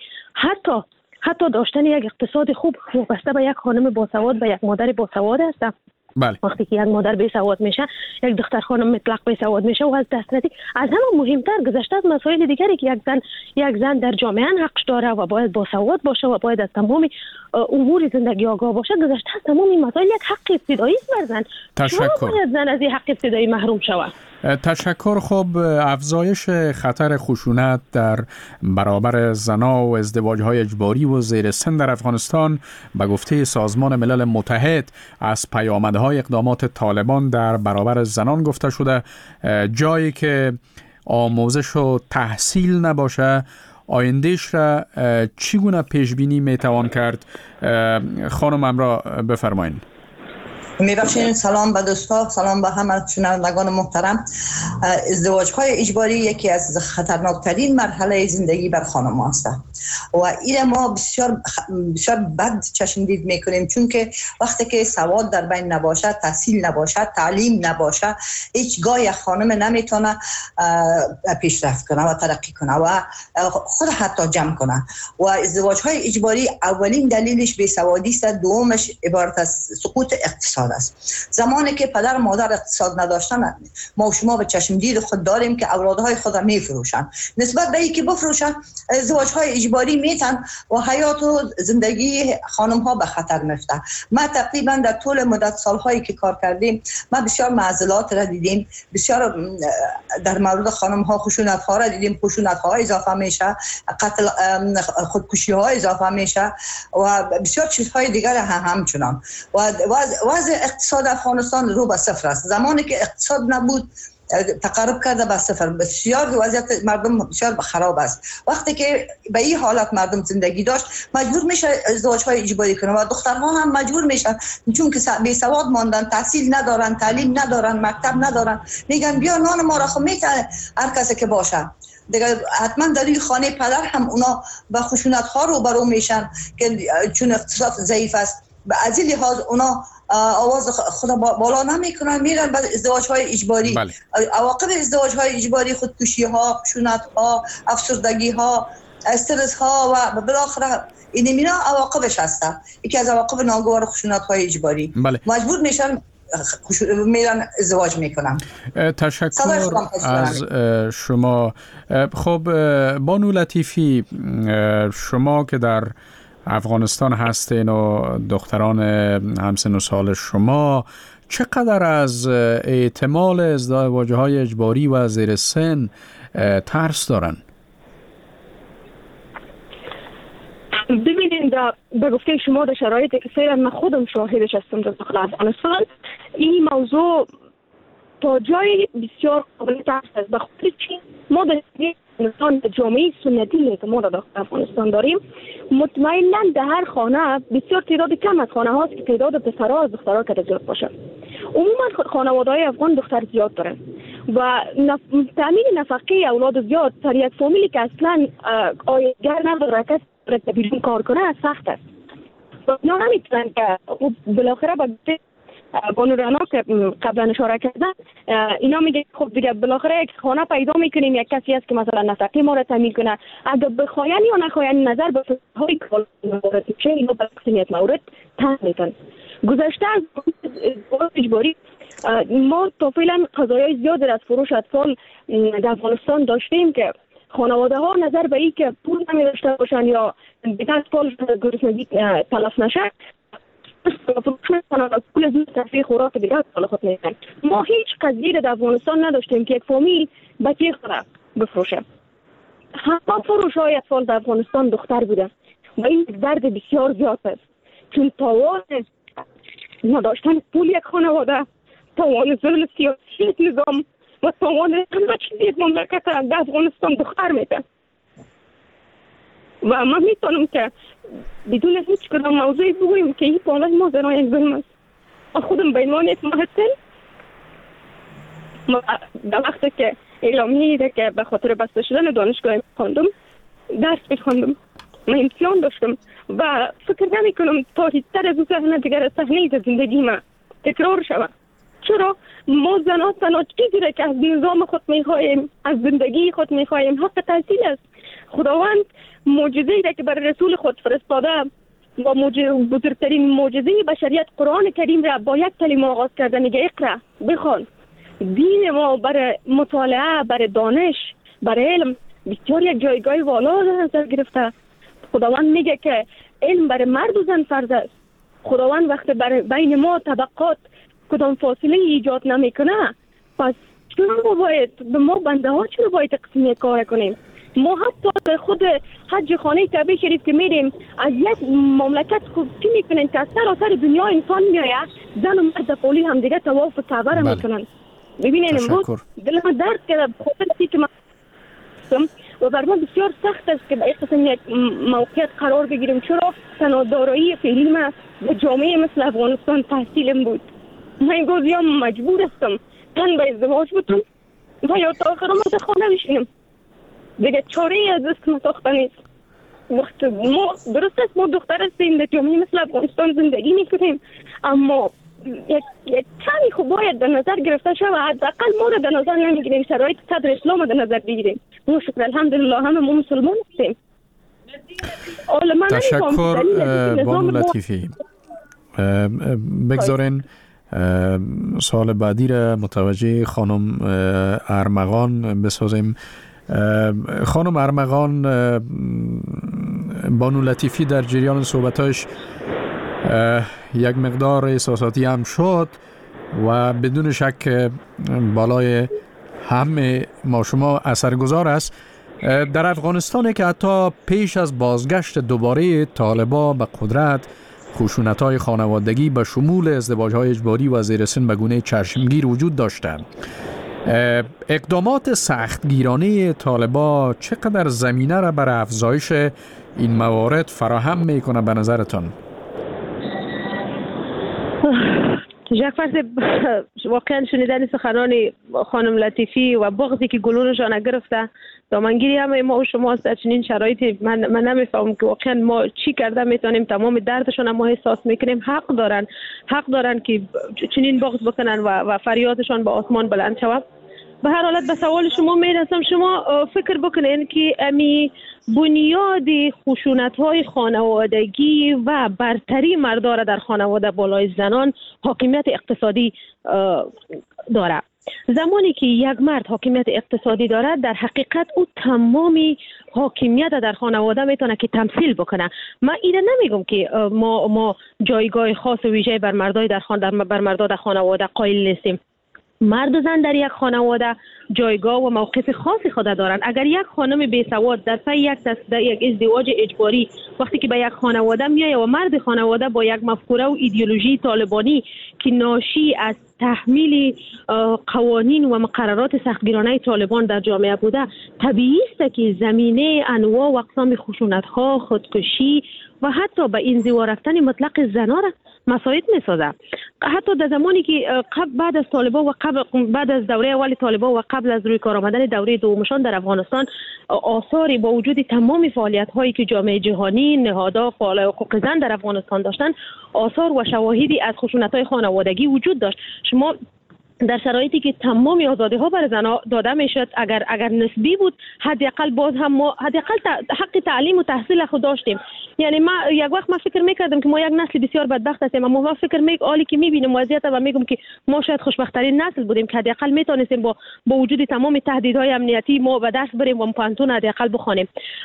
حتی داشتن یک اقتصاد خوب وابسته به یک خانم باسواد، به یک مادر باسواد است. بله. وقتی که یک مادر بیسواد میشه، یک دختر خانم مطلق بیسواد میشه و از دسترسی از همه مهمتر گذشته از مسائل دیگری که یک زن در جامعه حقش داره و باید باسواد باشه و باید از تمام امور زندگی آگاه باشه، گذشته از تمام این مسائل یک حق ابتدایی است بر زن. تشکر. باید زن از این حق ابتدایی محروم شود. تشکر. خب افزایش خطر خشونت در برابر زنا و ازدواج‌های اجباری و زیر سن در افغانستان به گفته سازمان ملل متحد از پیامدهای اقدامات طالبان در برابر زنان گفته شده. جایی که آموزش و تحصیل نباشه آیندهش را چگونه پیش بینی میتوان کرد؟ خانم امرا بفرمایید. میبخشید. سلام به دوستا، سلام به همه شنوندگان محترم. ازدواج‌های اجباری یکی از خطرناکترین مرحله زندگی بر خانم است و این ما بسیار بسیار بد چشمدید میکنیم، چون که وقتی که سواد در بین نباشه، تحصیل نباشه، تعلیم نباشه، هیچگاه یک خانم نمیتونه پیشرفت کنه و ترقی کنه و خود حتی جمع کنه. و ازدواج‌های اجباری اولین دلیلش بیسوادی است، دومش عبارت از سقوط اقتصاد است. زمانی که پدر و مادر اقتصاد نداشتن، ما و شما به چشم دید خود داریم که اولادهای خود را میفروشن. نسبت به اینکه بفروشن، ازدواج‌های اجباری میتن و حیات و زندگی خانم ها به خطر میفته. ما تقریبا در طول مدت سالهایی که کار کردیم، ما بسیار معضلات را دیدیم، بسیار در مورد خانم ها خشونت ها را دیدیم. خشونت ها اضافه میشه، قتل، خودکشی ها اضافه میشه و بسیار چیزهای دیگر همچنان. و وضع اقتصاد افغانستان رو به صفر است. زمانی که اقتصاد نبود تقرب کرده به صفر. بسیار وضعیت مردم بسیار خراب است. وقتی که به این حالت مردم زندگی داشت، مجبور میشه ازدواج‌های اجباری کنه و دخترها هم مجبور میشن، چون که بی سواد ماندن، تحصیل ندارن، تعلیم ندارن، مکتب ندارن، میگن بیا نان ما را خو میتونه هر کسی که باشه. دیگه حتما در این خانه پدر هم اونا با خشونت ها رو برو میشن که چون اقتصاد ضعیف است. از این لحاظ اونا آواز خود بالا نمیکنن، میرن به ازدواج‌های اجباری. بله. عواقب ازدواج‌های اجباری خودکشی‌ها، خشونت‌ها، افسردگی‌ها، استرس‌ها و بالاخره این مینا عواقبش هستن. یکی از عواقب ناگوار خشونت‌های اجباری. بله. مجبور میشن میرن ازدواج میکنن. تشکر از شما. خب بانو لطیفی، شما که در افغانستان هستین و دختران همسن و سال شما چقدر از احتمال ازدواج‌های اجباری و زیر سن ترس دارن؟ ببینید، به گفته شما در شرایطی که فعلا من خودم شاهدش هستم در داخل افغانستان، این موضوع تا جای بسیار قابل ترس است. به خاطر چی؟ ما در جامعه سنتی که ما در افغانستان داریم، مطمئنا در هر خانه بسیار تعداد کم از خانه هاست که تعداد پسرها از دخترها که زیاد باشه. عموما خانواده‌های افغان دختر زیاد دارن و تامین نفقه اولاد زیاد در یک فامیلی که اصلا آیدگر نداره، کسی که بیرون کار کنه سخت است. و اینا نمیتونن که بالاخره بانو رعنا که قبلا اشاره کردن، اینا میگه خب دیگه بالاخره یک خانه پیدا میکنیم، یک کسی هست که مثلا نفقه ما را تامین کنه. اگر بخواین یا نخواین نظر به های کار مورد چه اینا به قسمیت مورد تن میتن. گذشته از ازدواج اجباری ما تا فعلا قضایای زیادی از فروش اطفال در افغانستان داشتیم که خانواده ها نظر به این که پول نمی داشته باشن یا دیگه اطفال گرسنگی تلف نشه پول زود تفریح خوراک دیگه اطفال خود میدن. ما هیچ قضیه در افغانستان نداشتیم که یک فامیل بچه خود بفروشه. همه فروش های اطفال در افغانستان دختر بوده و این درد بسیار زیاد است، چون تاوان نداشتن پول یک خانواده، تاوان ظلم سیاسی نظام و تاوان همه چیز یک مملکت در افغانستان دختر میده. و من میتونم که بدون هیچ کدام موضوعی بگویم که این پالای ما در یک ظلم است. من خودم به عنوان یک محصل در وقتی که اعلامیه ایده که به خاطر بسته شدن دانشگاه خواندم، درس بخواندم، من امتحان داشتم و فکر نمی کنم تاریک‌تر از اون صحنه دیگر صحنه زندگی من تکرار شود. چرا ما زنان تنها چیزی را که از نظام خود میخواهیم، از زندگی خود میخواهیم، حق تحصیل است. خداوند معجزه‌ای را که بر رسول خود فرستاده و بزرگترین معجزه بشریت قرآن کریم را با یک کلمه آغاز کرده، میگه اقرا، بخوان. دین ما برای مطالعه، برای دانش، برای علم بسیار یک جایگاه والا در نظر گرفته. خداوند میگه که علم برای مرد و زن فرض است. خداوند وقتی بین ما طبقات کدام فاصله ایجاد نمیکنه، پس چرا باید به ما بنده ها چرا باید تقسیم کار کنیم؟ ما حتی در خود حج خانه کعبه شریف که میریم از یک مملکت خوب چی میکنن که از سراسر دنیا انسان میآید، زن و مرد قولی هم دیگه طواف کعبه را میکنن. ببینین امروز دل من درد کرده بخاطر که من و بر ما بسیار سخت است که به قسم یک موقعیت قرار بگیریم. چرا تنها دارایی فعلی ما به جامعه مثل افغانستان تحصیلم بود. من گوزی هم مجبور هستم تن به ازدواج بودم و یا تا آخر ما در خانه بشینم دیگه، چاره ای از دست ما ساخته نیست. وقت ما درست است ما دختر هستیم در جامعه مثل افغانستان زندگی میکنیم، اما یک کمی خوب باید در نظر گرفته شد و حداقل ما را در نظر نمیگیریم، شرایط صدر اسلام را در نظر بگیریم. ما شکر الحمدلله همه ما مسلمان هستیم. تشکر بانو لطیفی. بگذارین سوال بعدی را متوجه خانم ارمغان بسازیم. خانم ارمغان، بانو لطیفی در جریان صحبتاش یک مقدار احساساتی هم شد و بدون شک بالای همه ما شما اثرگذار است. در افغانستان که حتی پیش از بازگشت دوباره طالبان به قدرت، خشونت‌های خانوادگی به شمول ازدواج‌های اجباری و زیر سن به گونه چشمگیر وجود داشتند. اقدامات سختگیرانه طالبان چقدر زمینه را برای افزایش این موارد فراهم میکنه به نظرتان؟ جعفر، واقعا شنیدن سخنان خانم لطیفی و بغضی که گلونشان گرفته دامنگیری همه ما و شما است. در چنین شرایطی من نمیفهمم که واقعا ما چی کرده میتونیم تمام دردشان ما احساس میکنیم. حق دارن که چنین بغض بکنن و فریادشان به آسمان بلند شود. به هر حالت به سوال شما میرسم، شما فکر بکنین که امی بنیاد خشونت‌های خانوادگی و برتری مرداره در خانواده بالای زنان حاکمیت اقتصادی داره. زمانی که یک مرد حاکمیت اقتصادی دارد، در حقیقت او تمامی حاکمیت در خانواده میتونه که تمثیل بکنه. من اینه نمیگم که ما جایگاه خاص و ویژه بر مردای بر مردا در خانواده قائل نیستیم. مرد و زن در یک خانواده جایگاه و موقف خاصی خود دارند. اگر یک خانم بیسواد در پی یک ازدواج اجباری وقتی که به یک خانواده میایه و مرد خانواده با یک مفکوره و ایدئولوژی طالبانی که ناشی از تحمیل قوانین و مقررات سختگیرانه طالبان در جامعه بوده، طبیعی است که زمینه انواع و اقسام خشونت‌ها، خودکشی و حتی به انزوا رفتن مطلق زنا را مساعد می‌سازد. حتی در زمانی که بعد از طالبان و بعد از دوره اول طالبان و قبل از روی کار آمدن دوره دومشان در افغانستان، آثاری با وجود تمام فعالیت‌هایی که جامعه جهانی، نهادها فعال حقوق زن در افغانستان داشتند، آثار و شواهدی از خشونت‌های خانوادگی وجود داشت. شما در شرایطی که تمام آزادی ها برای زنها داده میشد، اگر نسبی بود، حداقل باز هم ما حداقل حق تعلیم و تحصیل خود داشتیم. یعنی ما یک وقت فکر میکردم که ما یک نسل بسیار بدبخت هستیم، اما ما فکر حالی که میبینم وضعیت و میگم که ما شاید خوشبخت‌ترین نسل بودیم که حداقل میتونستیم با وجود تمام تهدیدهای امنیتی ما به درس بریم و پانتون حداقل بخوانیم.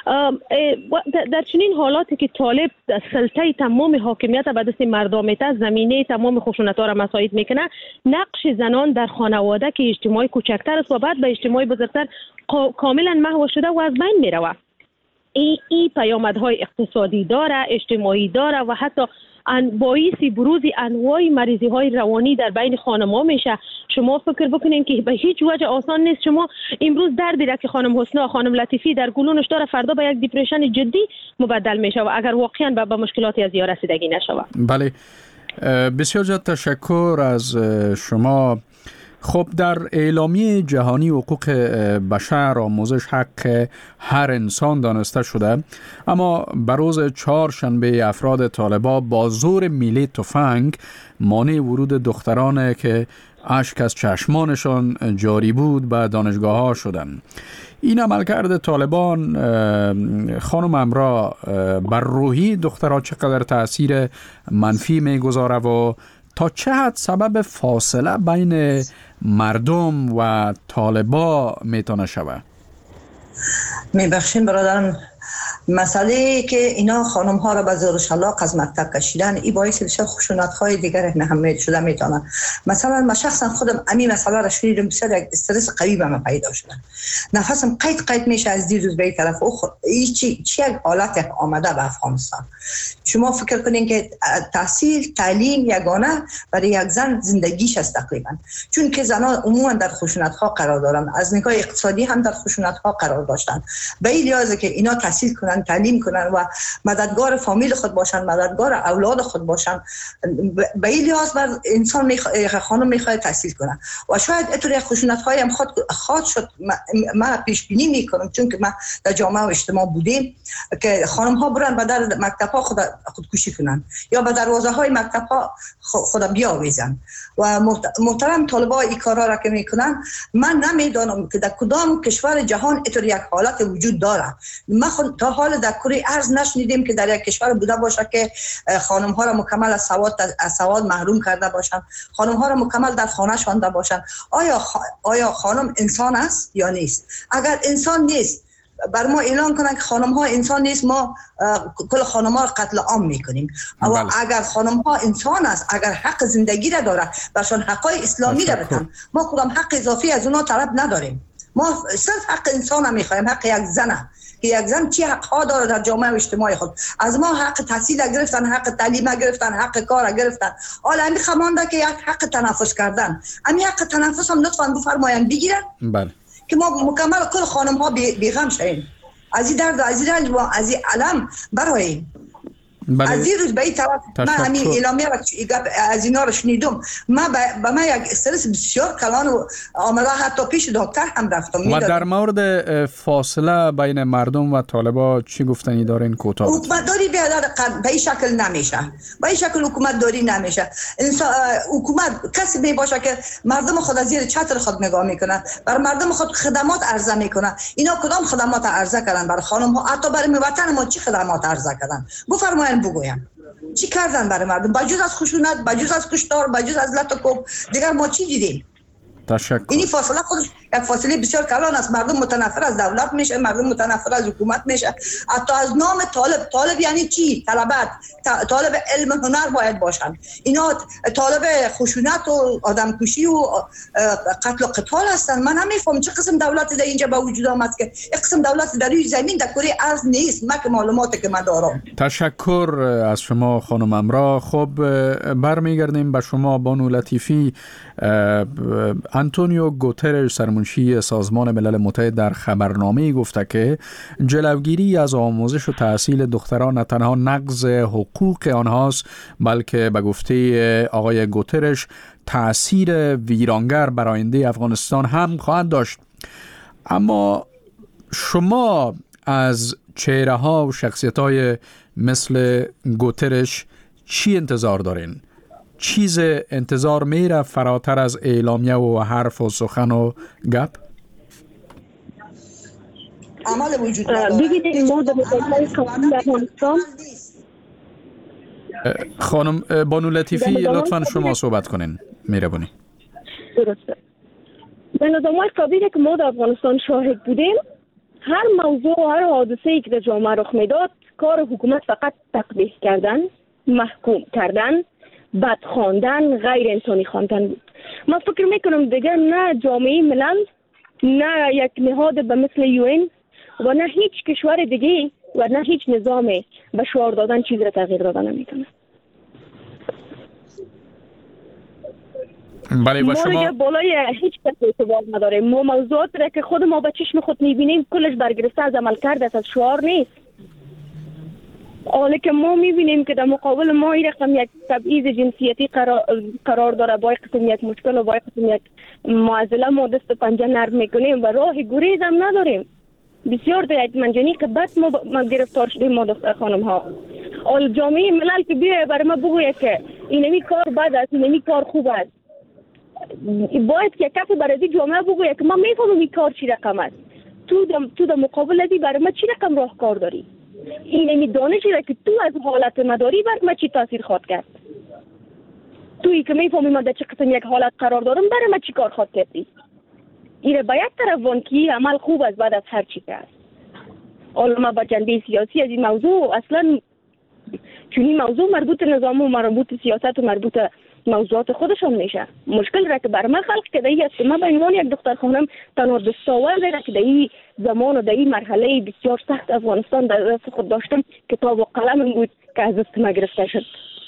در چنین حالاتی که طالب سلطه تمام حاکمیت به دست مردم میته، زمینه تمام خشونت‌ها را مساعد میکنه، نقش زنان در خانواده که اجتماعی کوچکتر است و بعد به اجتماعی بزرگتر کاملا محو شده و از بین میروه. این پیامدهای اقتصادی داره، اجتماعی داره و حتی باعث بروز انواع مریضی های روانی در بین خانم‌ها میشه. شما فکر بکنین که به هیچ وجه آسان نیست شما امروز دردی را که خانم حسنا، خانم لطیفی در گلونش داره، فردا به یک دیپرشن جدی مبدل میشه و اگر واقعا به مشکلاتی از یا رسیدگی نشود. بله، بسیار زیاد تشکر از شما. خب در اعلامیه جهانی حقوق بشر آموزش حق هر انسان دانسته شده، اما بر روز چهارشنبه افراد طالبا با زور میله تفنگ مانع ورود دختران که اشک از چشمانشان جاری بود به دانشگاه ها شدند. این عملکرد طالبان خانم امرا بر روحی دخترها چقدر تأثیر منفی میگذاره و تا چه حد سبب فاصله بین مردم و طالبا میتونه شود؟ میبخشین برادران، مسئله که اینا خانم ها را به زور شلاق از مکتب کشیدن، این باعث بسیار خشونت های دیگر هم شده میتونه. مثلا من شخصا خودم همین مسئله را شنیدم، بسیار یک استرس قوی به من پیدا شده، نفسم قید میشه از دیر روز به این طرف. چی یک حالت آمده به افغانستان. شما فکر کنین که تحصیل تعلیم یگانه برای یک زن زندگیش است تقریبا، چون که زنان عموما در خشونت ها قرار دارن، از نگاه اقتصادی هم در خشونت ها قرار داشتن. به این لحاظ که اینا تحصیل کنن، تعلیم کنن و مددگار فامیل خود باشن، مددگار اولاد خود باشن، به این لحاظ بر انسان خانم میخواد تحصیل کنن و شاید اینطوری خشونت های هم خواهد شد. من پیش بینی میکنم، چون که ما در جامعه و اجتماع بودیم که خانم ها برن به در مکتب ها خودکشی کنن یا به دروازه های مکتب ها خود بیاویزن و محترم طالبا این کارا را که میکنن، من نمیدانم که در کدام کشور جهان اینطور یک حالت وجود داره. ما تا حال در کره ارض نشنیدیم که در یک کشور بوده باشه که خانم ها را مکمل از سواد محروم کرده باشن، خانم ها را مکمل در خانه شانده باشن. آیا خانم انسان است یا نیست؟ اگر انسان نیست، بر ما اعلان کنن که خانم ها انسان نیست، ما کل خانم ها را قتل عام میکنیم. اما اگر خانم ها انسان است، اگر حق زندگی را داره، برشان حقای اسلامی را بدن، ما کدام حق اضافی از اونا طلب نداریم. ما صرف حق انسان را میخوایم، حق یک زنه که یک زن چی حق ها داره در جامعه و اجتماع خود. از ما حق تحصیل گرفتن، حق تعلیم گرفتن، حق کار گرفتن. حالا همین خمانده که یک حق تنفس کردن، همین حق تنفس هم لطفاً بفرمایند بگیرن. بله، که ما مکمل کل خانم ها بیغم شدیم، از این درد و از این رنج و از این علم براییم. از این روز به این طرف من همین اعلامیه از اینا رو شنیدم، من یک استرس بسیار کلان و آمده، حتی پیش دکتر هم رفتم. و در مورد فاصله بین مردم و طالبا چی گفتنی دارین کوتاه؟ حکومت داری به این شکل نمیشه، به این شکل حکومت داری نمیشه. حکومت کسی می باشه که مردم خود از زیر چتر خود نگاه میکنه، بر مردم خود خدمات عرضه میکنه. اینا کدام خدمات عرضه کردن برای خانم ها؟ حتی برای وطن ما چی خدمات عرضه کردن؟ بفرمایید بگویم چی کردن برای مردم؟ بجز از خشونت، بجز از کشتار، بجز از لط و کوب، دیگر ما چی دیدیم؟ تشکر. این فاصله خودش یک فاصله بسیار کلان است. مردم متنفر از دولت میشه، مردم متنفر از حکومت میشه، حتی از نام طالب یعنی چی؟ طالب علم هنر باید باشن. اینا طالب خشونت و آدم کشی و قتل و قتال هستن. من نمیفهم چه قسم دولتی در اینجا به وجود آمد که یک قسم دولتی در روی زمین در کره ارض نیست. من که معلوماتی که من دارم. تشکر از شما خانم امرا. خب برمیگردیم به شما بانو لطیفی. آنتونیو گوترش سرمنشی سازمان ملل متحد در خبرنامه‌ای گفته که جلوگیری از آموزش و تحصیل دختران نه تنها نقض حقوق آنهاست، بلکه به گفته آقای گوترش تأثیر ویرانگر بر آینده افغانستان هم خواهد داشت. اما شما از چهره‌ها و شخصیت‌های مثل گوترش چی انتظار دارین؟ چیز انتظار میره فراتر از اعلامیه و حرف و سخن و گپ؟ عمل وجود نداره. ببینید ما در قانون در افغانستان، خانم بانو لطیفی لطفاً شما صحبت کنین. میربونی. درسته. به نظام‌های سابقی که ما در افغانستان شاهد بودیم، هر موضوع و هر حادثه‌ای که در جامعه رخ میداد، کار حکومت فقط تقبیح کردن، محکوم کردن، بد خواندن، غیر انسانی خواندن بود. من فکر میکنم دیگه نه جامعه ملل، نه یک نهاد به مثل UN و نه هیچ کشور دیگه و نه هیچ نظامی به شعار دادن چیز را تغییر دادن نمیتونه. بله و شما ما بالای هیچ کس اعتبار نداریم. ما موضوعات را که خود ما به چشم خود میبینیم کلش برگرفته از عمل کرده است، از شعار نیست. حالا که ما میبینیم که در مقابل ما این رقم یک تبعیض جنسیتی قرار داره، با قسم یک مشکل و با قسم یک معضله ما دست پنجه نرم میکنیم و راه گریز هم نداریم. بسیار در یک منجنی که بس ما گرفتار شدیم ما دختر خانم ها. حال جامعه ملل که بیایه برای ما بگویه که اینمی کار بد است، اینمی کار خوب است، باید که کسی برای جامعه بگویه که ما میفهمم این کار چی رقم است، تو در مقابل ازی برای ما چی رقم راهکار داری، اینمی دانشی را که تو از حالت نداری برای ما چی تاثیر خواهد کرد، تویی که میفهمی ما در چه قسم یک حالت قرار دارم برای ما چی کار خواهد کردی. این با یک طرف وانکی عمل خوب است بعد از هر چی که است. حالا ما با جنبه سیاسی از این موضوع اصلا چون این موضوع مربوط نظام و مربوط سیاست و مربوط موضوعات خودشون میشه. مشکل را که بر من خلق کرده ای است که من به عنوان یک دختر خانم تنها دستاوردی را که در این زمان و در این مرحله بسیار سخت افغانستان در دست خود داشتم کتاب و قلم بود که از دست ما گرفته شد.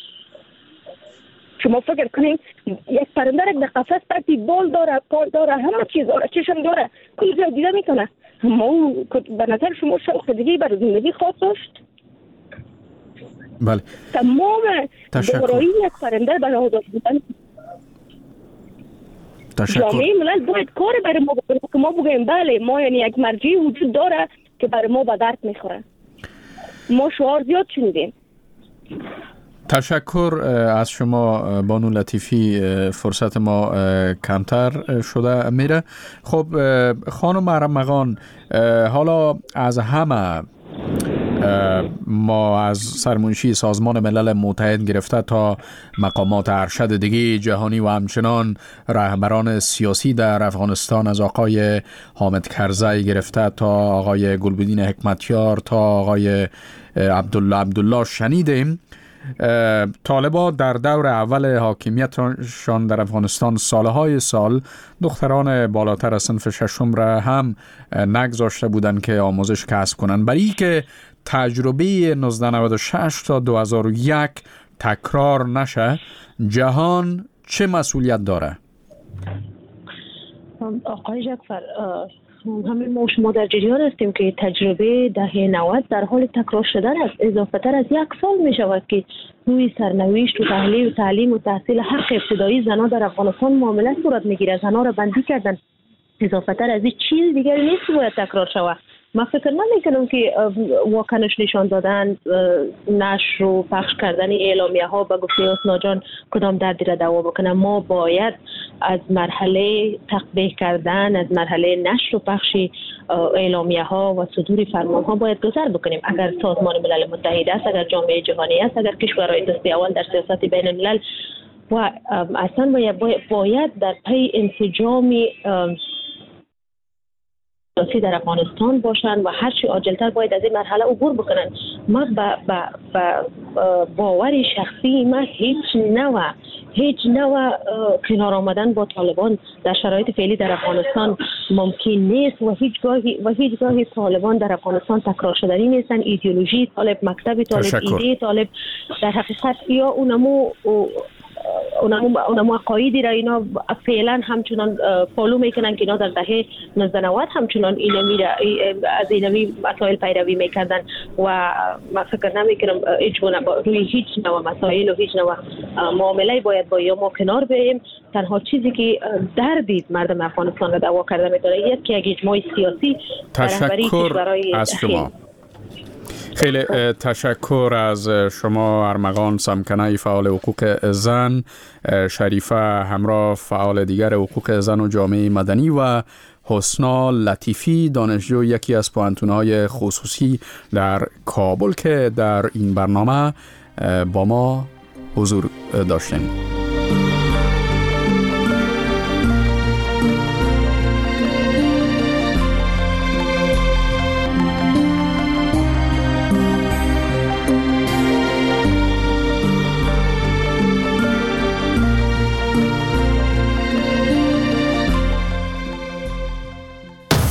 شما فکر کنید یک پرنده را در قفس پرتی بال داره، پا داره، همه چیز داره، چشم داره، کل جا دیده میکنه. ما به نظر شما شوق دیگه برای زندگی خواهد داشت؟ بله. تمام دارایی یک پرنده برای آزاد بودن. جامعه ملل باید کار برای ما بکنه که ما بگویم بله ما یعنی یک مرجعی وجود داره که برای ما به درد میخوره. ما شعار زیاد شنیدیم. تشکر از شما بانو لطیفی. فرصت ما کمتر شده میره. خب خانم ارمغان، حالا از همه ما از سرمنشی سازمان ملل متحد گرفته تا مقامات ارشد دیگه جهانی و همچنان رهبران سیاسی در افغانستان از آقای حامد کرزی گرفته تا آقای گلبدین حکمتیار تا آقای عبدالله شنیدیم. طالبان در دور اول حاکمیتشان در افغانستان سالهای سال دختران بالاتر از صنف ششم را هم نگذاشته بودند که آموزش کسب کنند. برای که تجربه 1996 تا 2001 تکرار نشه، جهان چه مسئولیت داره؟ آقای جعفر، همین ما شما در جریان هستیم که تجربه دهه 90 در حال تکرار شدن است. اضافه تر از 1 سال می شود که روی سرنوشت و تعلیم و تحصیل حق ابتدایی زنان در افغانستان معامله صورت می گیرد. زنان را بندی کردن. اضافه تر از این چیز دیگر نیست باید تکرار شود. من فکر نمیکنم که واکنش نشان دادن، نشر و پخش کردن اعلامیه ها به گفته حسنا جان کدام دردی را دوا بکنه. ما باید از مرحله تقبیح کردن، از مرحله نشر و پخش اعلامیه ها و صدور فرمان ها باید گذر بکنیم. اگر سازمان ملل متحد است، اگر جامعه جهانی است، اگر کشورهای دسته اول در سیاست بین الملل و اصلا باید در پی انسجام سیاسی در افغانستان باشند و هر چی عاجلتر باید از این مرحله عبور بکنن. ما با باور شخصی ما هیچ نوع کنار آمدن با طالبان در شرایط فعلی در افغانستان ممکن نیست و هیچ گاهی طالبان در افغانستان تکرار شدنی نیستن. ایدئولوژی طالب، مکتب طالب، ایده طالب در حقیقت یا اونم عقایدی را اینا فعلا همچنان فالو میکنن که اینا در دهه 1990 همچنان از اینمی مسائل پیروی میکردن و من فکر نمیکنم روی هیچ نوع مسائل و هیچ نوع معامله باید با ما کنار بریم. تنها چیزی که دردید مردم افغانستان را دعوا کرده میتونه یک اجماع سیاسی. تشکر از شما. خیلی تشکر از شما ارمغان سمکنه، فعال حقوق زن، شریفه همراه فعال دیگر حقوق زن و جامعه مدنی و حسنا لطیفی دانشجو یکی از پوهنتون‌های خصوصی در کابل که در این برنامه با ما حضور داشتین.